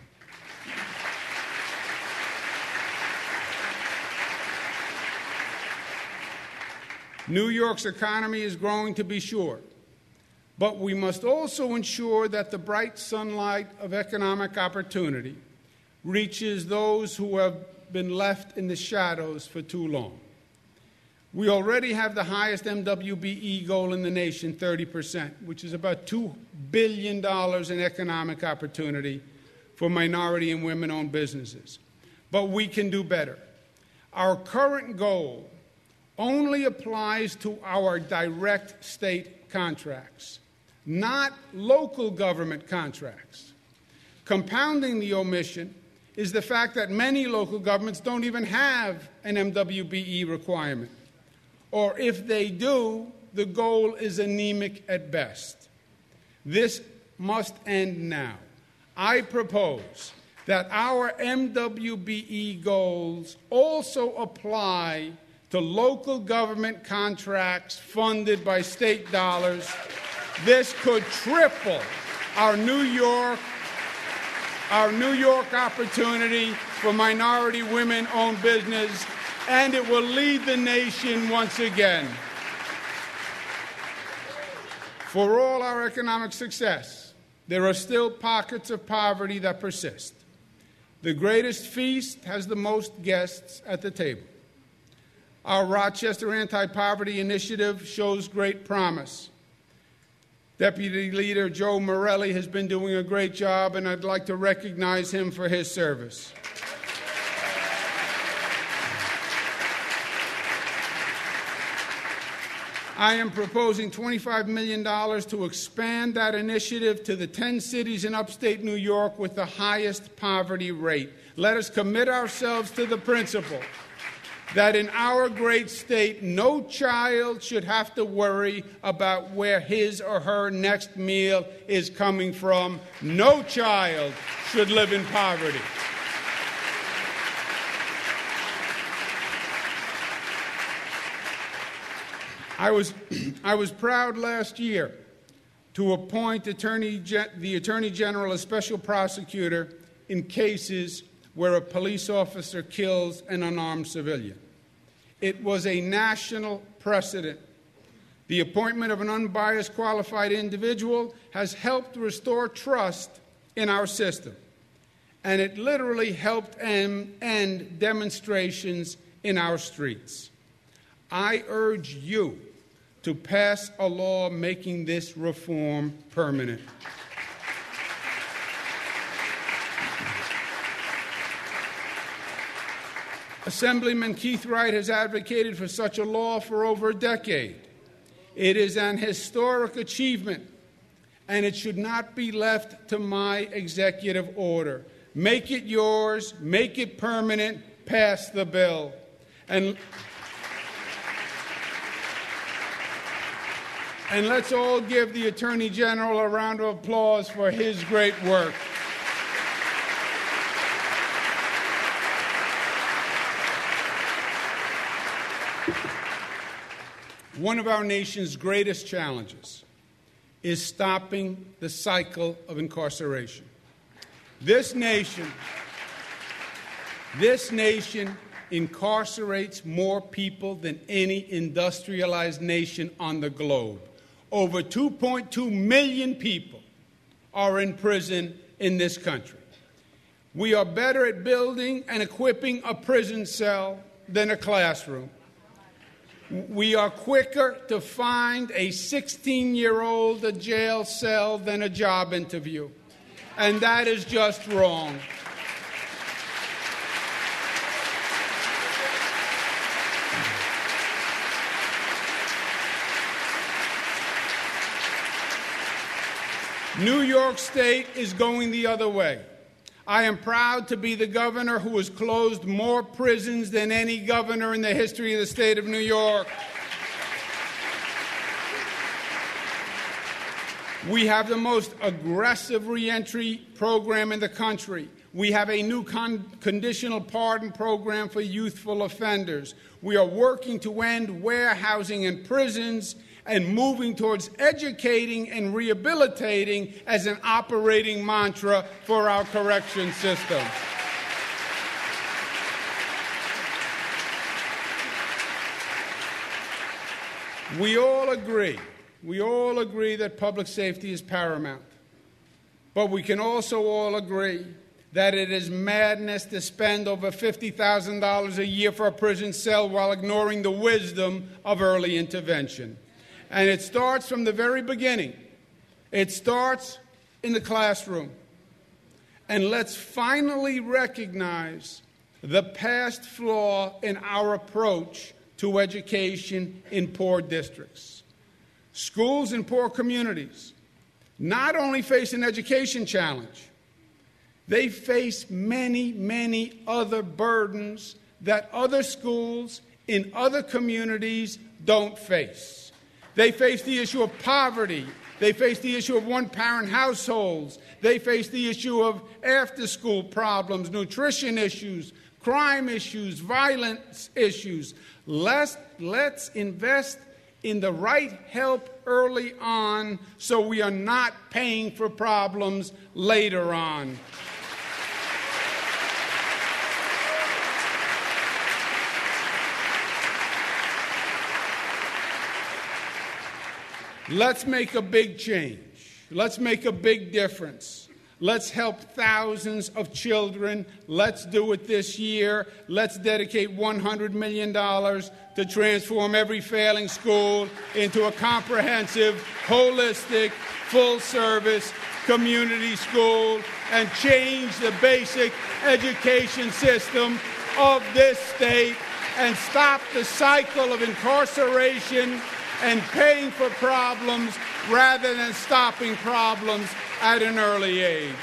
New York's economy is growing, to be sure, but we must also ensure that the bright sunlight of economic opportunity reaches those who have been left in the shadows for too long. We already have the highest M W B E goal in the nation, thirty percent, which is about two billion dollars in economic opportunity for minority and women-owned businesses. But we can do better. Our current goal only applies to our direct state contracts, not local government contracts. Compounding the omission is the fact that many local governments don't even have an M W B E requirement. Or if they do, the goal is anemic at best. This must end now. I propose that our M W B E goals also apply to local government contracts funded by state dollars. This could triple our New York, our New York opportunity for minority women-owned business, and it will lead the nation once again. For all our economic success, there are still pockets of poverty that persist. The greatest feast has the most guests at the table. Our Rochester Anti-Poverty Initiative shows great promise. Deputy Leader Joe Morelli has been doing a great job, and I'd like to recognize him for his service. I am proposing twenty-five million dollars to expand that initiative to the ten cities in upstate New York with the highest poverty rate. Let us commit ourselves to the principle that in our great state, no child should have to worry about where his or her next meal is coming from. No child should live in poverty. I was, I was proud last year to appoint Attorney Gen- the Attorney General as special prosecutor in cases where a police officer kills an unarmed civilian. It was a national precedent. The appointment of an unbiased, qualified individual has helped restore trust in our system, and it literally helped end demonstrations in our streets. I urge you to pass a law making this reform permanent. Assemblyman Keith Wright has advocated for such a law for over a decade. It is an historic achievement, and it should not be left to my executive order. Make it yours, make it permanent, pass the bill. And, and let's all give the Attorney General a round of applause for his great work. One of our nation's greatest challenges is stopping the cycle of incarceration. This nation, this nation incarcerates more people than any industrialized nation on the globe. Over two point two million people are in prison in this country. We are better at building and equipping a prison cell than a classroom. We are quicker to find a sixteen-year-old a jail cell than a job interview. And that is just wrong. New York State is going the other way. I am proud to be the governor who has closed more prisons than any governor in the history of the state of New York. We have the most aggressive reentry program in the country. We have a new con- conditional pardon program for youthful offenders. We are working to end warehousing in prisons and moving towards educating and rehabilitating as an operating mantra for our correction system. We all agree, we all agree that public safety is paramount. But we can also all agree that it is madness to spend over fifty thousand dollars a year for a prison cell while ignoring the wisdom of early intervention. And it starts from the very beginning. It starts in the classroom. And let's finally recognize the past flaw in our approach to education in poor districts. Schools in poor communities not only face an education challenge, they face many, many other burdens that other schools in other communities don't face. They face the issue of poverty. They face the issue of one-parent households. They face the issue of after-school problems, nutrition issues, crime issues, violence issues. Let's, let's invest in the right help early on so we are not paying for problems later on. Let's make a big change. Let's make a big difference. Let's help thousands of children. Let's do it this year. Let's dedicate one hundred million dollars to transform every failing school into a comprehensive, holistic, full-service community school and change the basic education system of this state and stop the cycle of incarceration and paying for problems rather than stopping problems at an early age.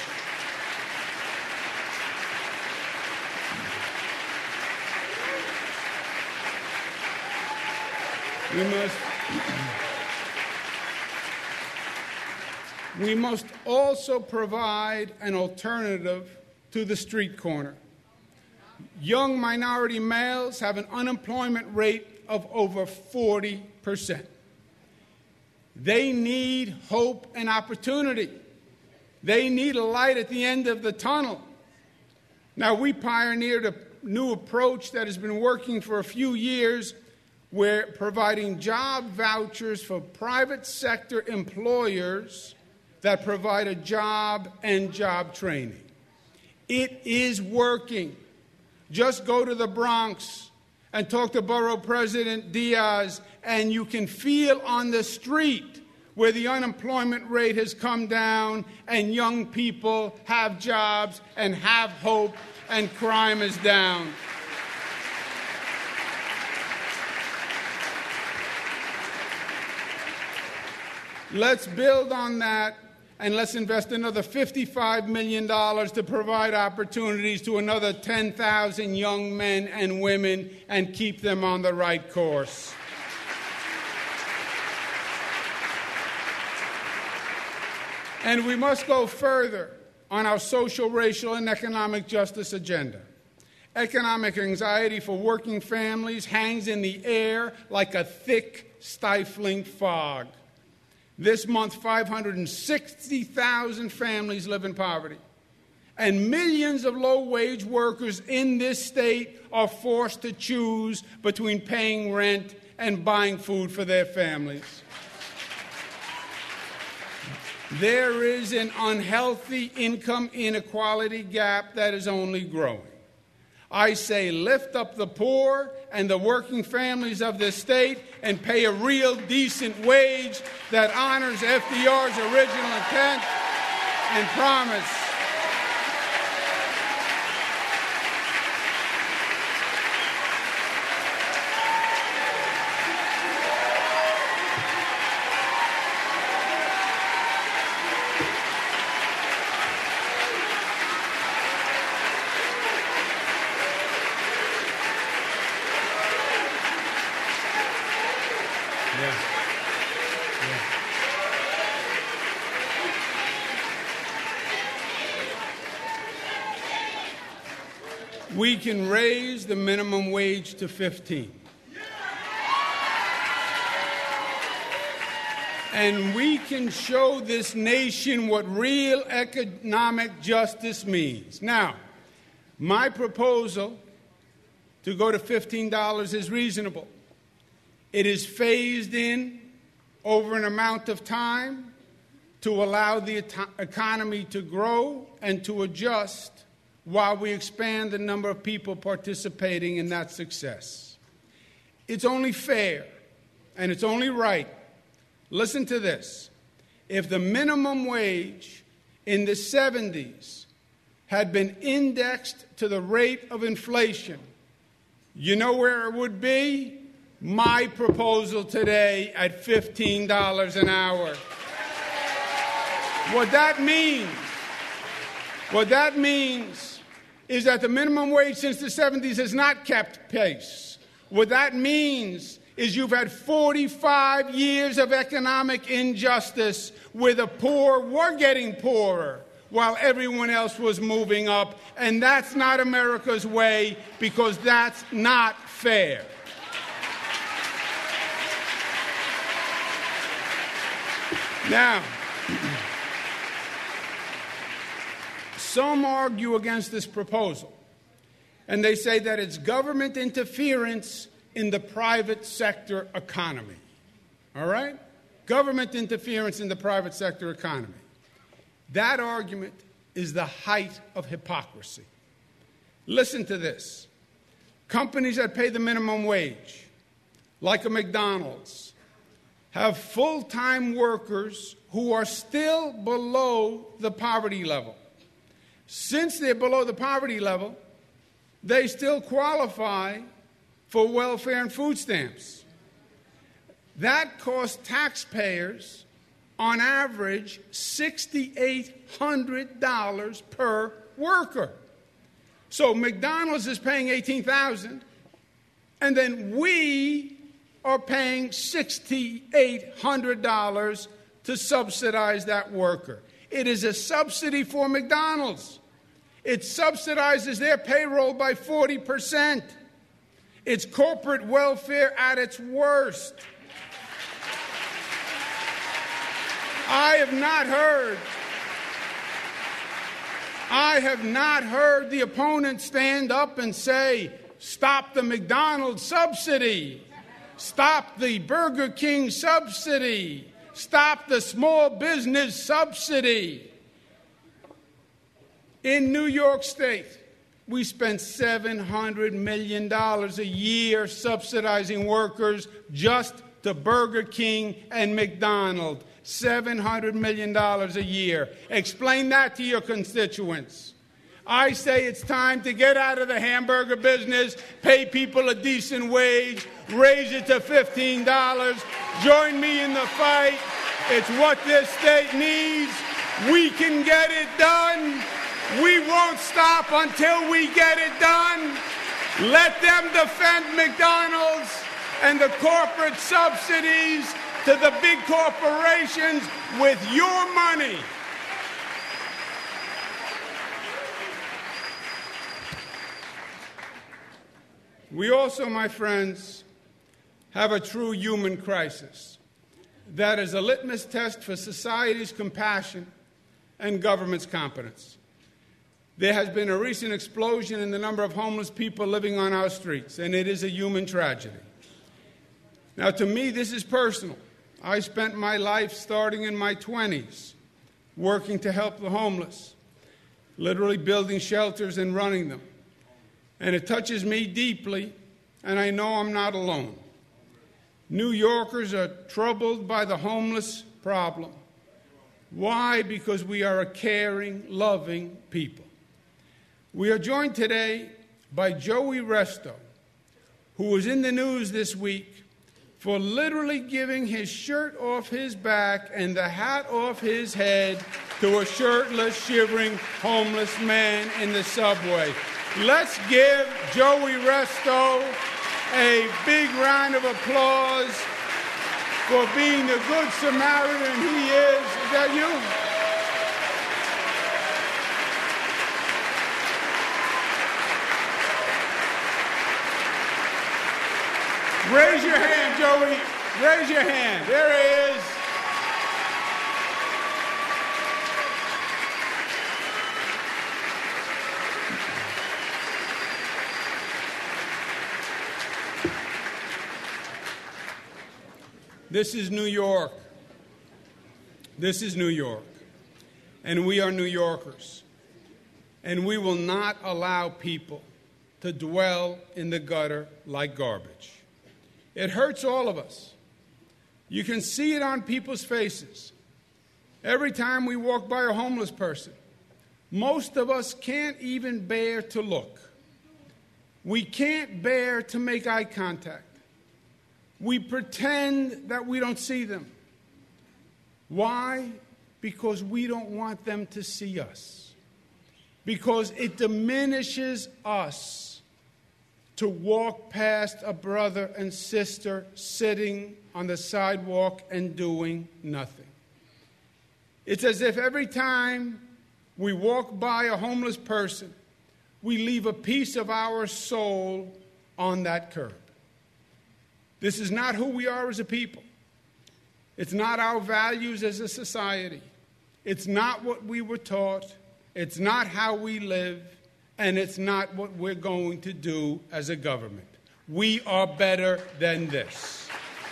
We must, we must also provide an alternative to the street corner. Young minority males have an unemployment rate of over forty percent. They need hope and opportunity. They need a light at the end of the tunnel. Now, we pioneered a new approach that has been working for a few years. We're providing job vouchers for private sector employers that provide a job and job training. It is working. Just go to the Bronx and talk to Borough President Diaz, and you can feel on the street where the unemployment rate has come down and young people have jobs and have hope and crime is down. Let's build on that, and let's invest another fifty-five million dollars to provide opportunities to another ten thousand young men and women and keep them on the right course. And we must go further on our social, racial, and economic justice agenda. Economic anxiety for working families hangs in the air like a thick, stifling fog. This month, five hundred sixty thousand families live in poverty, and millions of low-wage workers in this state are forced to choose between paying rent and buying food for their families. There is an unhealthy income inequality gap that is only growing. I say lift up the poor and the working families of this state and pay a real decent wage that honors F D R's original intent and promise. We can raise the minimum wage to fifteen. And we can show this nation what real economic justice means. Now, my proposal to go to fifteen dollars is reasonable. It is phased in over an amount of time to allow the economy to grow and to adjust while we expand the number of people participating in that success. It's only fair and it's only right. Listen to this. If the minimum wage in the seventies had been indexed to the rate of inflation, you know where it would be? My proposal today at fifteen dollars an hour. What that means, what that means is that the minimum wage since the seventies has not kept pace. What that means is you've had forty-five years of economic injustice where the poor were getting poorer while everyone else was moving up, and that's not America's way because that's not fair. Now, some argue against this proposal, and they say that it's government interference in the private sector economy. All right? Government interference in the private sector economy. That argument is the height of hypocrisy. Listen to this. Companies that pay the minimum wage, like a McDonald's, have full-time workers who are still below the poverty level. Since they're below the poverty level, they still qualify for welfare and food stamps. That costs taxpayers, on average, six thousand eight hundred dollars per worker. So McDonald's is paying eighteen thousand dollars, and then we are paying six thousand eight hundred dollars to subsidize that worker. It is a subsidy for McDonald's. It subsidizes their payroll by forty percent. It's corporate welfare at its worst. I have not heard, I have not heard the opponent stand up and say, stop the McDonald's subsidy, stop the Burger King subsidy, stop the small business subsidy. In New York State, we spent seven hundred million dollars a year subsidizing workers just to Burger King and McDonald's. seven hundred million dollars a year. Explain that to your constituents. I say it's time to get out of the hamburger business, pay people a decent wage, raise it to fifteen dollars. Join me in the fight. It's what this state needs. We can get it done. We won't stop until we get it done. Let them defend McDonald's and the corporate subsidies to the big corporations with your money. We also, my friends, have a true human crisis that is a litmus test for society's compassion and government's competence. There has been a recent explosion in the number of homeless people living on our streets, and it is a human tragedy. Now, to me, this is personal. I spent my life starting in my twenties working to help the homeless, literally building shelters and running them. And it touches me deeply, and I know I'm not alone. New Yorkers are troubled by the homeless problem. Why? Because we are a caring, loving people. We are joined today by Joey Resto, who was in the news this week for literally giving his shirt off his back and the hat off his head to a shirtless, shivering, homeless man in the subway. Let's give Joey Resto a big round of applause for being the good Samaritan he is. Is that you? Raise your hand, Joey. Raise your hand. There he is. This is New York. This is New York. And we are New Yorkers. And we will not allow people to dwell in the gutter like garbage. It hurts all of us. You can see it on people's faces. Every time we walk by a homeless person, most of us can't even bear to look. We can't bear to make eye contact. We pretend that we don't see them. Why? Because we don't want them to see us. Because it diminishes us to walk past a brother and sister sitting on the sidewalk and doing nothing. It's as if every time we walk by a homeless person, we leave a piece of our soul on that curb. This is not who we are as a people. It's not our values as a society. It's not what we were taught. It's not how we live. And it's not what we're going to do as a government. We are better than this.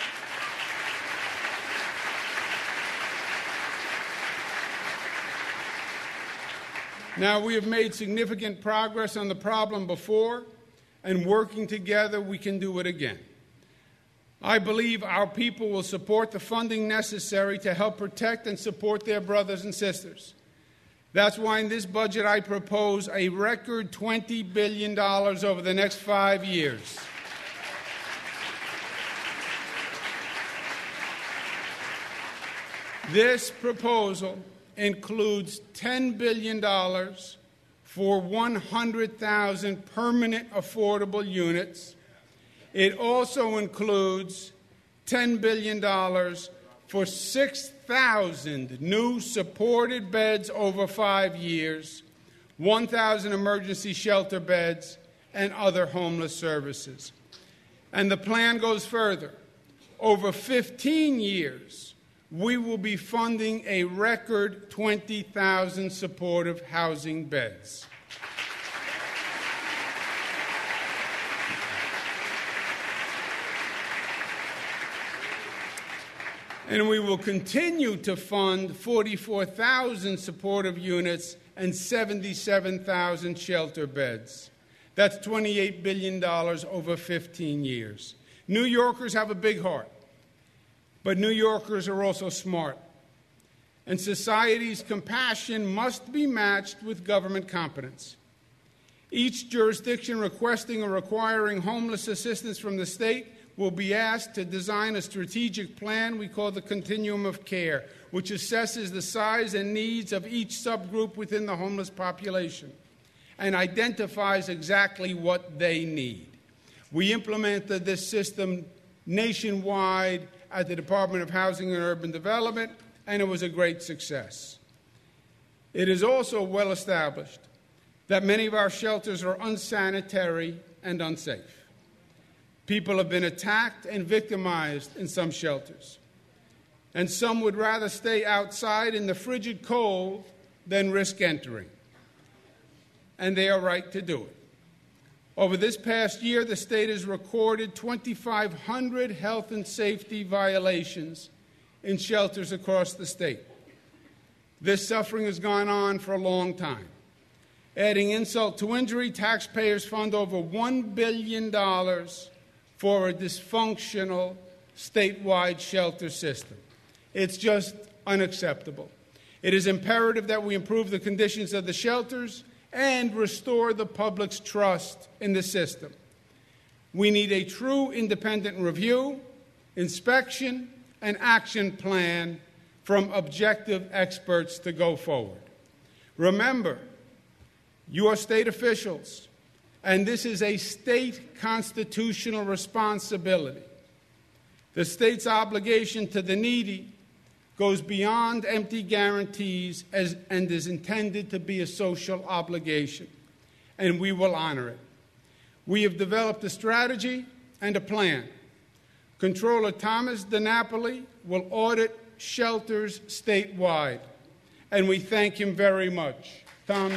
Now, we have made significant progress on the problem before, and working together, we can do it again. I believe our people will support the funding necessary to help protect and support their brothers and sisters. That's why in this budget I propose a record twenty billion dollars over the next five years. This proposal includes ten billion dollars for one hundred thousand permanent affordable units. It also includes ten billion dollars for six thousand new supported beds over five years, one thousand emergency shelter beds, and other homeless services. And the plan goes further. Over fifteen years, we will be funding a record twenty thousand supportive housing beds. And we will continue to fund forty-four thousand supportive units and seventy-seven thousand shelter beds. That's twenty-eight billion dollars over fifteen years. New Yorkers have a big heart, but New Yorkers are also smart. And society's compassion must be matched with government competence. Each jurisdiction requesting or requiring homeless assistance from the state will be asked to design a strategic plan we call the Continuum of Care, which assesses the size and needs of each subgroup within the homeless population and identifies exactly what they need. We implemented this system nationwide at the Department of Housing and Urban Development, and it was a great success. It is also well established that many of our shelters are unsanitary and unsafe. People have been attacked and victimized in some shelters, and some would rather stay outside in the frigid cold than risk entering. And they are right to do it. Over this past year, the state has recorded twenty-five hundred health and safety violations in shelters across the state. This suffering has gone on for a long time. Adding insult to injury, taxpayers fund over one billion dollars for a dysfunctional statewide shelter system. It's just unacceptable. It is imperative that we improve the conditions of the shelters and restore the public's trust in the system. We need a true independent review, inspection, and action plan from objective experts to go forward. Remember, you are state officials, and this is a state constitutional responsibility. The state's obligation to the needy goes beyond empty guarantees as, and is intended to be a social obligation, and we will honor it. We have developed a strategy and a plan. Comptroller Thomas DiNapoli will audit shelters statewide, and we thank him very much. Tom.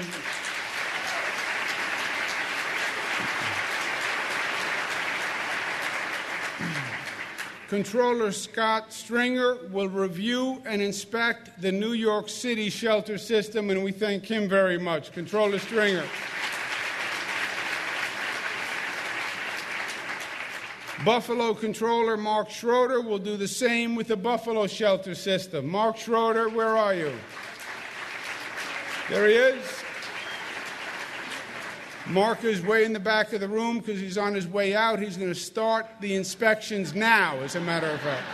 Comptroller Scott Stringer will review and inspect the New York City shelter system, and we thank him very much. Comptroller Stringer. Buffalo Comptroller Mark Schroeder will do the same with the Buffalo shelter system. Mark Schroeder, where are you? There he is. Mark is way in the back of the room because he's on his way out. He's going to start the inspections now, as a matter of fact.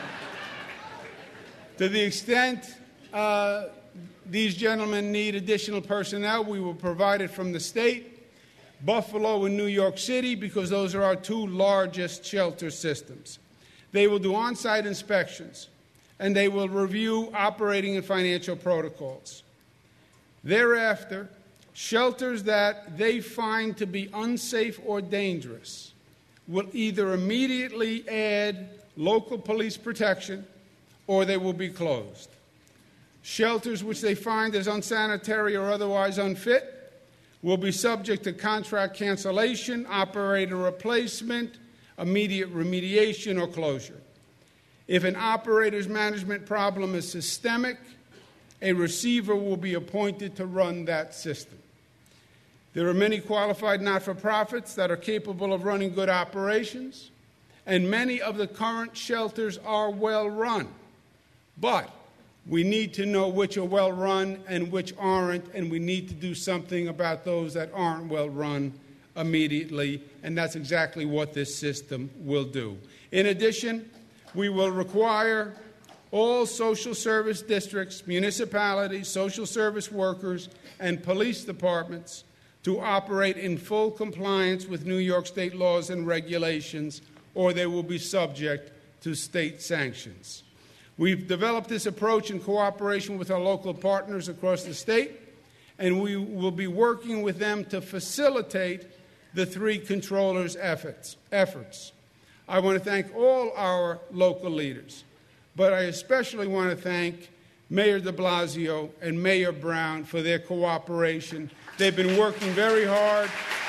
To the extent uh, these gentlemen need additional personnel, we will provide it from the state, Buffalo and New York City, because those are our two largest shelter systems. They will do on-site inspections, and they will review operating and financial protocols. Thereafter, shelters that they find to be unsafe or dangerous will either immediately add local police protection or they will be closed. Shelters which they find as unsanitary or otherwise unfit will be subject to contract cancellation, operator replacement, immediate remediation, or closure. If an operator's management problem is systemic, a receiver will be appointed to run that system. There are many qualified not-for-profits that are capable of running good operations, and many of the current shelters are well-run. But we need to know which are well-run and which aren't, and we need to do something about those that aren't well-run immediately, and that's exactly what this system will do. In addition, we will require all social service districts, municipalities, social service workers, and police departments to operate in full compliance with New York State laws and regulations, or they will be subject to state sanctions. We've developed this approach in cooperation with our local partners across the state, and we will be working with them to facilitate the three controllers' efforts. efforts. I want to thank all our local leaders, but I especially want to thank Mayor de Blasio and Mayor Brown for their cooperation. They've been working very hard.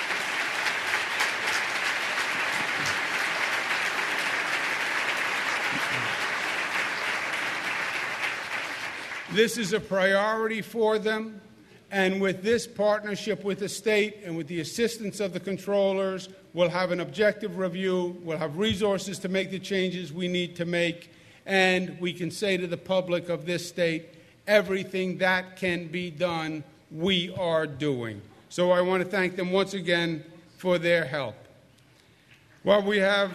This is a priority for them, and with this partnership with the state and with the assistance of the controllers, we'll have an objective review, we'll have resources to make the changes we need to make, and we can say to the public of this state, everything that can be done, we are doing. So I want to thank them once again for their help. While we have...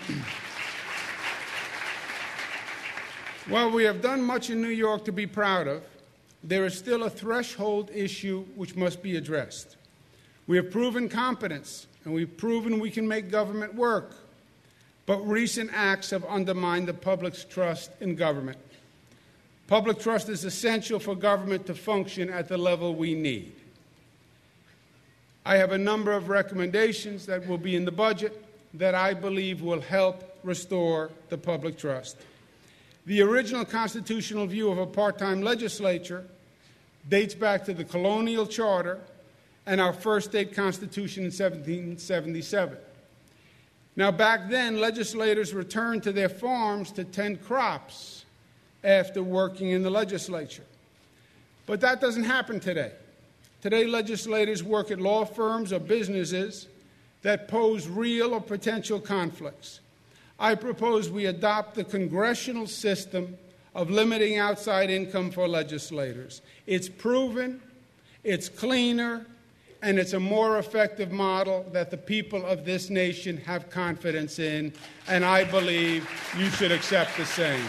While we have done much in New York to be proud of, there is still a threshold issue which must be addressed. We have proven competence, and we've proven we can make government work, but recent acts have undermined the public's trust in government. Public trust is essential for government to function at the level we need. I have a number of recommendations that will be in the budget that I believe will help restore the public trust. The original constitutional view of a part-time legislature dates back to the colonial charter and our first state constitution in seventeen seventy-seven. Now, back then, legislators returned to their farms to tend crops after working in the legislature. But that doesn't happen today. Today, legislators work at law firms or businesses that pose real or potential conflicts. I propose we adopt the congressional system of limiting outside income for legislators. It's proven, it's cleaner, and it's a more effective model that the people of this nation have confidence in, and I believe you should accept the same.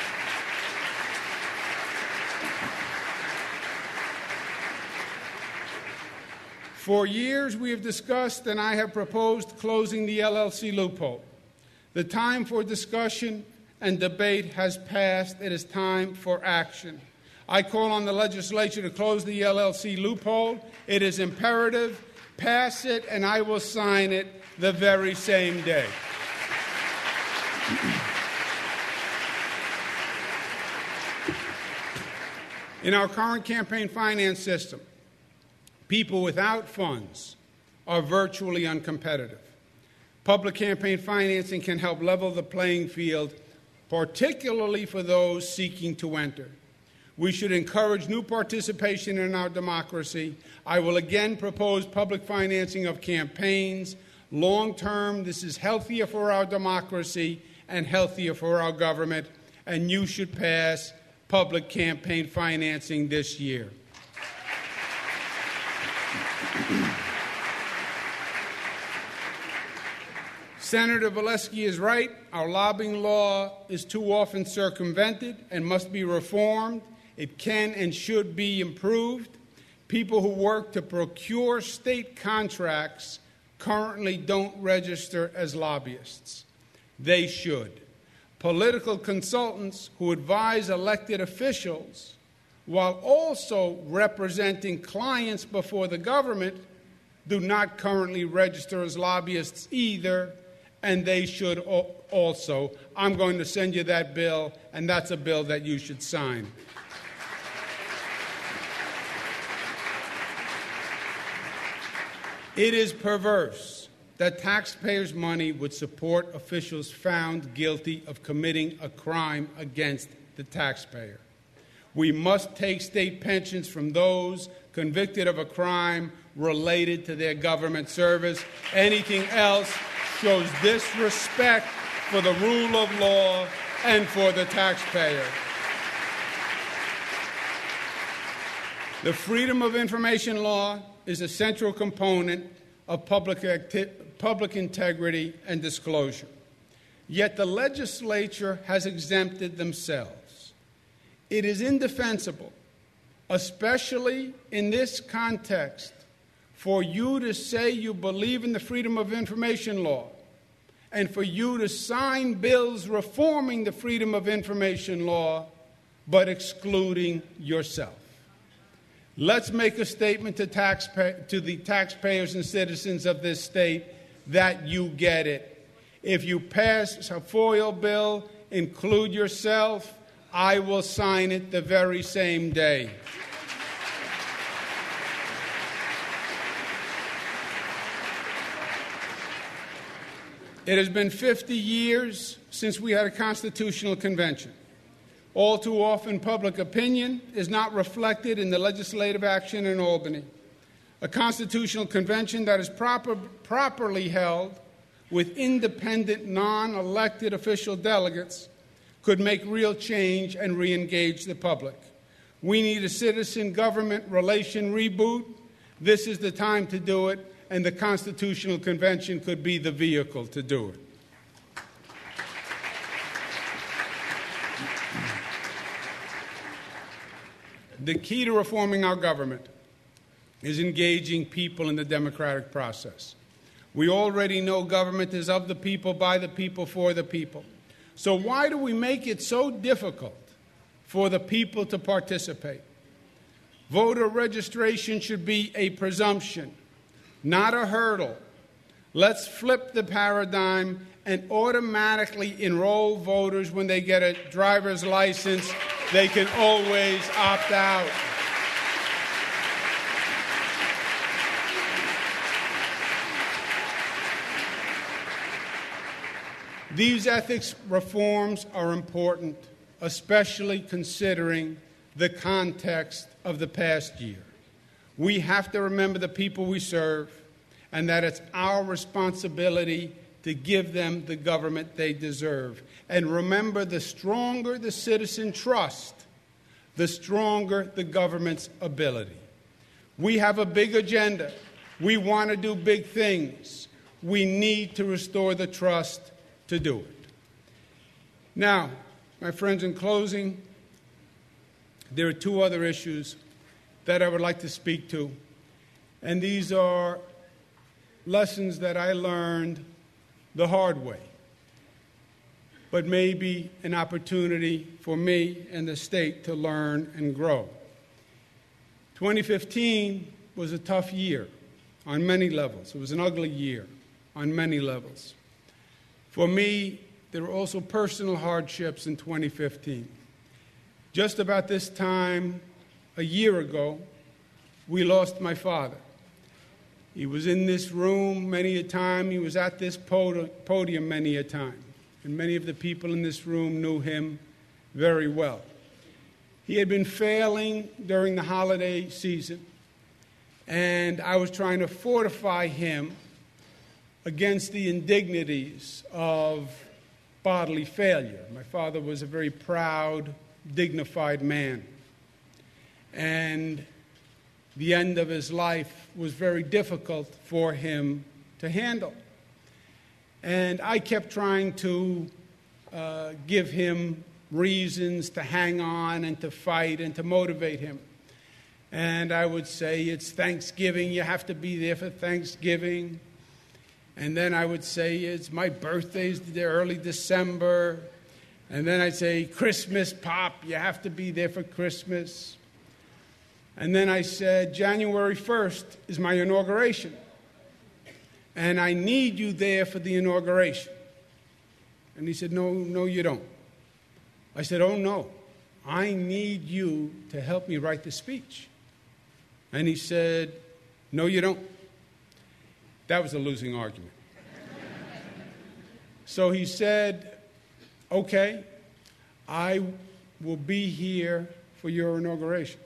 For years, we have discussed, and I have proposed, closing the L L C loophole. The time for discussion and debate has passed. It is time for action. I call on the legislature to close the L L C loophole. It is imperative. Pass it, and I will sign it the very same day. In our current campaign finance system, people without funds are virtually uncompetitive. Public campaign financing can help level the playing field, particularly for those seeking to enter. We should encourage new participation in our democracy. I will again propose public financing of campaigns. Long-term, this is healthier for our democracy and healthier for our government, and you should pass public campaign financing this year. Senator Valesky is right. Our lobbying law is too often circumvented and must be reformed. It can and should be improved. People who work to procure state contracts currently don't register as lobbyists. They should. Political consultants who advise elected officials while also representing clients before the government do not currently register as lobbyists either, and they should also. I'm going to send you that bill, and that's a bill that you should sign. It is perverse that taxpayers' money would support officials found guilty of committing a crime against the taxpayer. We must take state pensions from those convicted of a crime related to their government service. Anything else shows disrespect for the rule of law and for the taxpayer. The Freedom of Information Law is a central component of public, acti- public integrity and disclosure. Yet the legislature has exempted themselves. It is indefensible, especially in this context, for you to say you believe in the Freedom of Information Law and for you to sign bills reforming the Freedom of Information Law but excluding yourself. Let's make a statement to, taxpay- to the taxpayers and citizens of this state that you get it. If you pass a FOIL bill, include yourself, I will sign it the very same day. It has been fifty years since we had a constitutional convention. All too often, public opinion is not reflected in the legislative action in Albany. A constitutional convention that is proper, properly held with independent, non-elected official delegates could make real change and re-engage the public. We need a citizen government relation reboot. This is the time to do it, and the Constitutional Convention could be the vehicle to do it. The key to reforming our government is engaging people in the democratic process. We already know government is of the people, by the people, for the people. So why do we make it so difficult for the people to participate? Voter registration should be a presumption, not a hurdle. Let's flip the paradigm and automatically enroll voters when they get a driver's license. They can always opt out. These ethics reforms are important, especially considering the context of the past year. We have to remember the people we serve and that it's our responsibility to give them the government they deserve. And remember, the stronger the citizen trust, the stronger the government's ability. We have a big agenda. We want to do big things. We need to restore the trust to do it. Now, my friends, in closing, there are two other issues that I would like to speak to, and these are lessons that I learned the hard way, but maybe an opportunity for me and the state to learn and grow. twenty fifteen was a tough year on many levels. It was an ugly year on many levels. For me, there were also personal hardships in twenty fifteen. Just about this time a year ago, we lost my father. He was in this room many a time. He was at this podium many a time. And many of the people in this room knew him very well. He had been failing during the holiday season, and I was trying to fortify him against the indignities of bodily failure. My father was a very proud, dignified man, and the end of his life was very difficult for him to handle. And I kept trying to uh, give him reasons to hang on and to fight and to motivate him. And I would say, it's Thanksgiving, you have to be there for Thanksgiving. And then I would say, it's my birthday's the early December. And then I'd say, Christmas, Pop, you have to be there for Christmas. And then I said, January first is my inauguration, and I need you there for the inauguration. And he said, no, no, you don't. I said, oh, no, I need you to help me write the speech. And he said, no, you don't. That was a losing argument. So he said, okay, I will be here for your inauguration.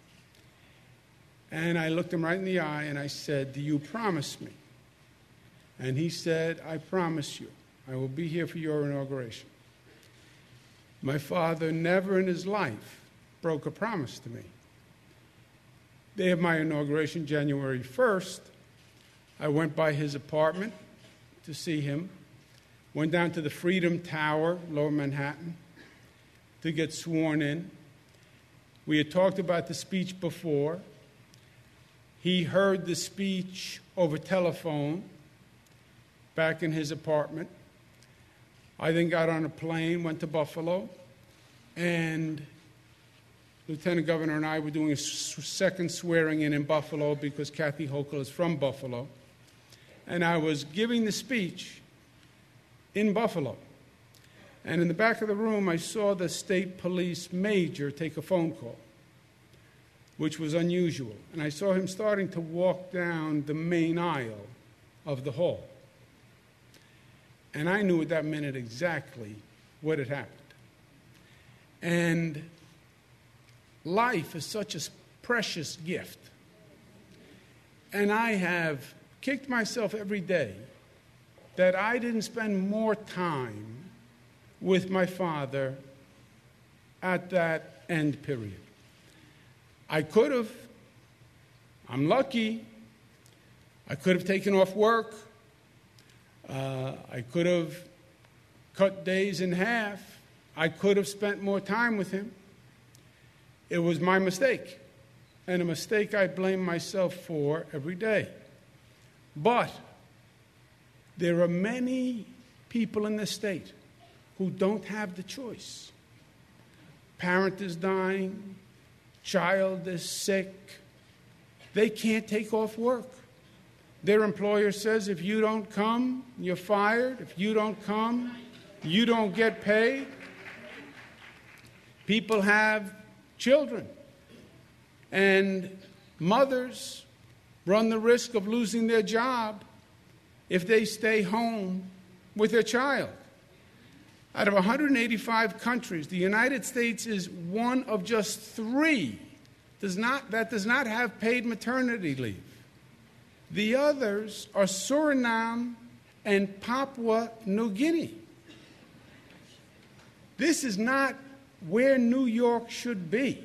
And I looked him right in the eye and I said, do you promise me? And he said, I promise you, I will be here for your inauguration. My father never in his life broke a promise to me. Day of my inauguration, January first, I went by his apartment to see him, went down to the Freedom Tower, Lower Manhattan, to get sworn in. We had talked about the speech before. He heard the speech over telephone back in his apartment. I then got on a plane, went to Buffalo, and Lieutenant Governor and I were doing a second swearing in in Buffalo because Kathy Hochul is from Buffalo. And I was giving the speech in Buffalo. And in the back of the room, I saw the state police major take a phone call, which was unusual. And I saw him starting to walk down the main aisle of the hall. And I knew at that minute exactly what had happened. And life is such a precious gift. And I have kicked myself every day that I didn't spend more time with my father at that end period. I could have. I'm lucky. I could have taken off work. Uh, I could have cut days in half. I could have spent more time with him. It was my mistake, and a mistake I blame myself for every day. But there are many people in this state who don't have the choice. Parent is dying, child is sick. They can't take off work. Their employer says, if you don't come, you're fired. If you don't come, you don't get paid. People have children, and mothers run the risk of losing their job if they stay home with their child. Out of one hundred eighty-five countries, the United States is one of just three does not, that does not have paid maternity leave. The others are Suriname and Papua New Guinea. This is not where New York should be.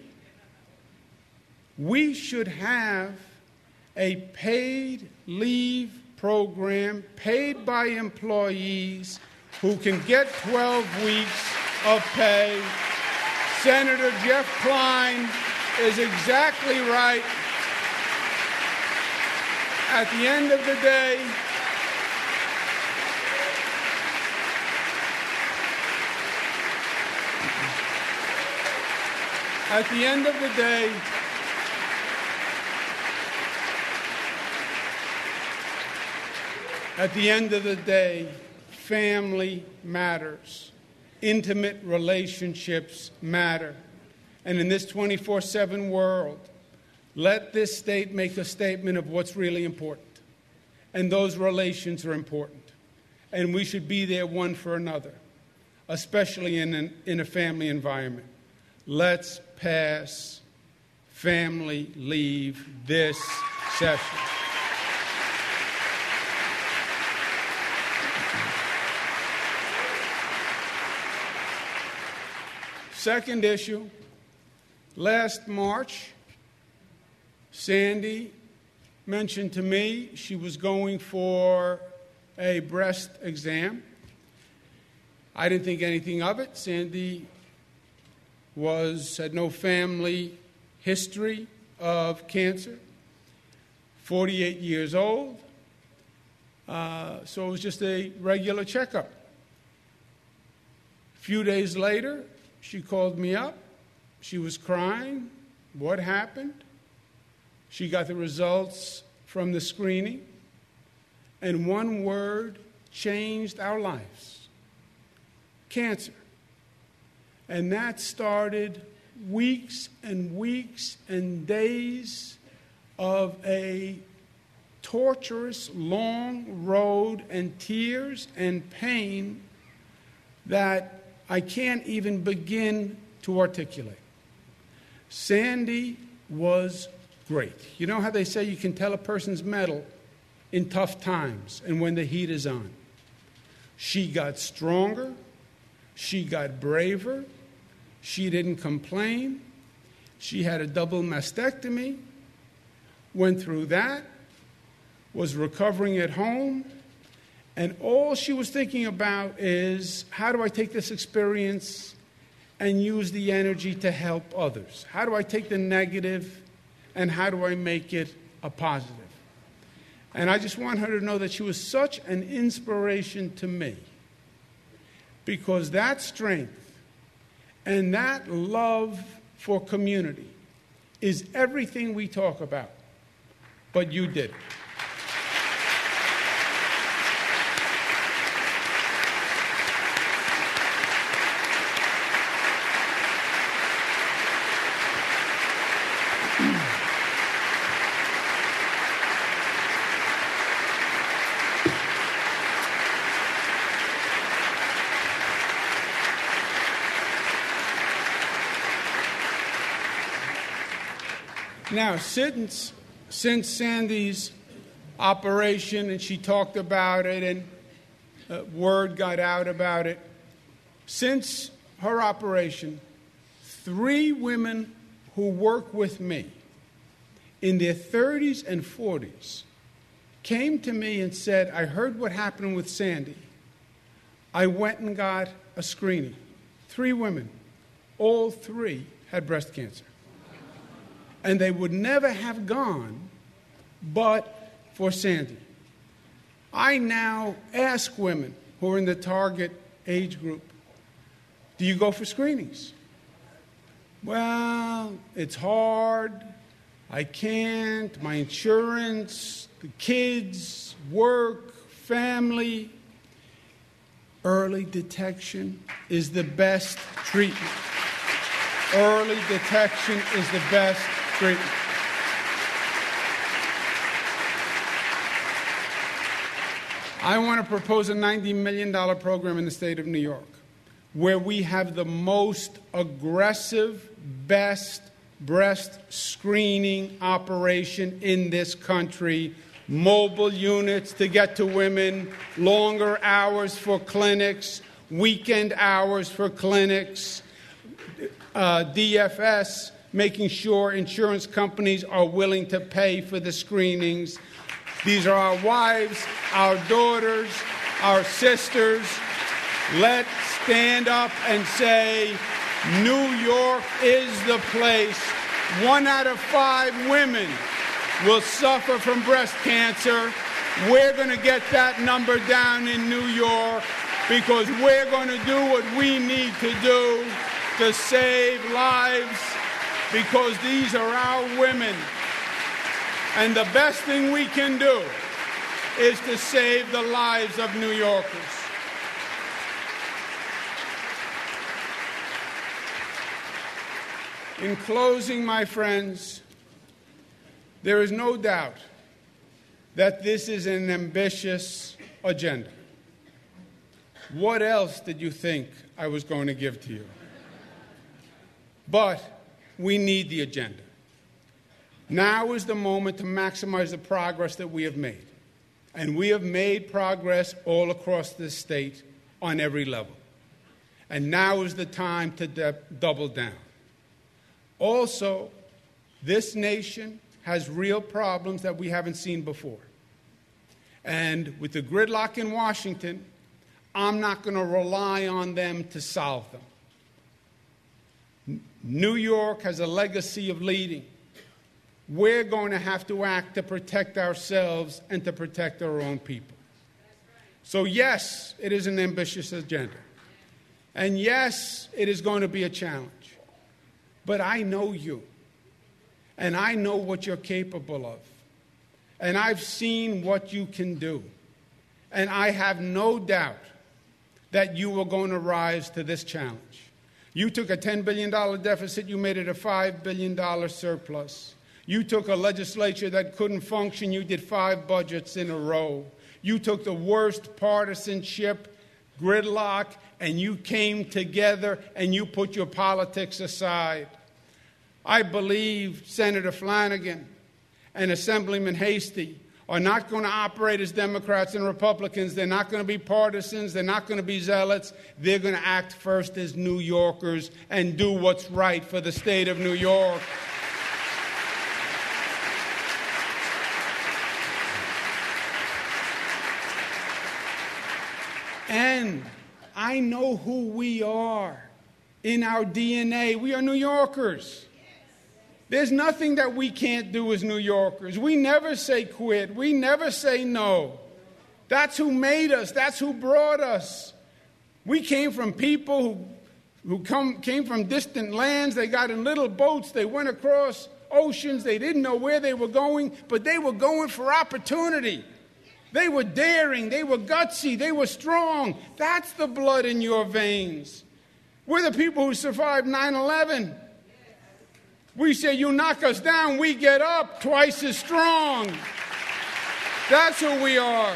We should have a paid leave program paid by employees who can get twelve weeks of pay. Senator Jeff Klein is exactly right. At the end of the day, at the end of the day, at the end of the day, family matters. Intimate relationships matter. And in this twenty-four seven world, let this state make a statement of what's really important. And those relations are important. And we should be there one for another, especially in, an, in a family environment. Let's pass family leave this session. Second issue, last March, Sandy mentioned to me she was going for a breast exam. I didn't think anything of it. Sandy was had no family history of cancer, forty-eight years old, uh, so it was just a regular checkup. A few days later, she called me up. She was crying. What happened? She got the results from the screening, and one word changed our lives: cancer. And that started weeks and weeks and days of a torturous, long road and tears and pain that I can't even begin to articulate. Sandy was great. You know how they say you can tell a person's mettle in tough times and when the heat is on? She got stronger. She got braver. She didn't complain. She had a double mastectomy, went through that, was recovering at home, and all she was thinking about is, how do I take this experience and use the energy to help others? How do I take the negative and how do I make it a positive? And I just want her to know that she was such an inspiration to me, because that strength and that love for community is everything we talk about, but you did it. Now, since, since Sandy's operation, and she talked about it, and uh, word got out about it, since her operation, three women who work with me in their thirties and forties came to me and said, I heard what happened with Sandy. I went and got a screening. Three women. All three had breast cancer. And they would never have gone but for Sandy. I now ask women who are in the target age group, do you go for screenings? Well, it's hard. I can't. My insurance, the kids, work, family. Early detection is the best treatment. Early detection is the best treatment. I want to propose a ninety million dollars program in the state of New York where we have the most aggressive, best breast screening operation in this country. Mobile units to get to women, longer hours for clinics, weekend hours for clinics, uh, D F S, making sure insurance companies are willing to pay for the screenings. These are our wives, our daughters, our sisters. Let's stand up and say, New York is the place. One out of five women will suffer from breast cancer. We're going to get that number down in New York because we're going to do what we need to do to save lives because these are our women. And the best thing we can do is to save the lives of New Yorkers. In closing, my friends, there is no doubt that this is an ambitious agenda. What else did you think I was going to give to you? But we need the agenda. Now is the moment to maximize the progress that we have made. And we have made progress all across this state on every level. And now is the time to de- double down. Also, this nation has real problems that we haven't seen before. And with the gridlock in Washington, I'm not going to rely on them to solve them. New York has a legacy of leading. We're going to have to act to protect ourselves and to protect our own people. So yes, it is an ambitious agenda. And yes, it is going to be a challenge. But I know you. And I know what you're capable of. And I've seen what you can do. And I have no doubt that you are going to rise to this challenge. You took a ten billion dollars deficit, you made it a five billion dollars surplus. You took a legislature that couldn't function, you did five budgets in a row. You took the worst partisanship, gridlock, and you came together and you put your politics aside. I believe Senator Flanagan and Assemblyman Hastie are not going to operate as Democrats and Republicans. They're not going to be partisans. They're not going to be zealots. They're going to act first as New Yorkers and do what's right for the state of New York. And I know who we are in our D N A. We are New Yorkers. There's nothing that we can't do as New Yorkers. We never say quit. We never say no. That's who made us. That's who brought us. We came from people who, who come, came from distant lands. They got in little boats. They went across oceans. They didn't know where they were going, but they were going for opportunity. They were daring. They were gutsy. They were strong. That's the blood in your veins. We're the people who survived nine eleven. We say, you knock us down, we get up twice as strong. That's who we are.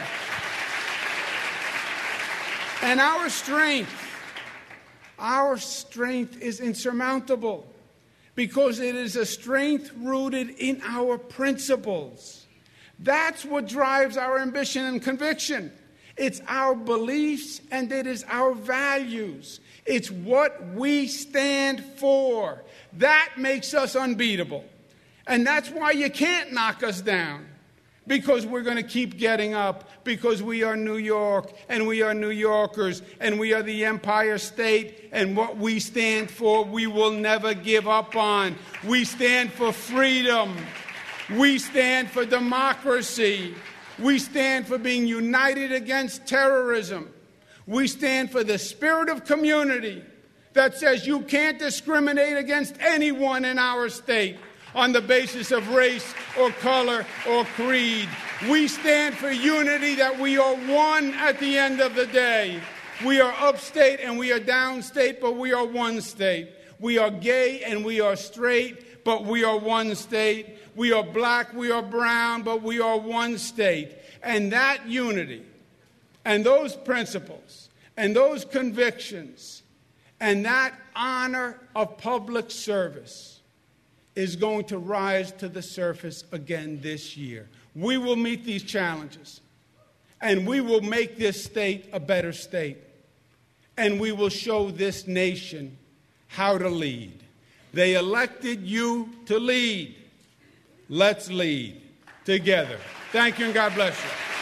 And our strength, our strength is insurmountable. because it is a strength rooted in our principles. That's what drives our ambition and conviction. It's our beliefs and it is our values. It's what we stand for. That makes us unbeatable. And that's why you can't knock us down, because we're going to keep getting up, because we are New York and we are New Yorkers and we are the Empire State, and what we stand for we will never give up on. We stand for freedom. We stand for democracy. We stand for being united against terrorism. We stand for the spirit of community that says you can't discriminate against anyone in our state on the basis of race or color or creed. We stand for unity, that we are one at the end of the day. We are upstate and we are downstate, but we are one state. We are gay and we are straight, but we are one state. We are black, we are brown, but we are one state. And that unity and those principles and those convictions and that honor of public service is going to rise to the surface again this year. We will meet these challenges, and we will make this state a better state, and we will show this nation how to lead. They elected you to lead. Let's lead together. Thank you, and God bless you.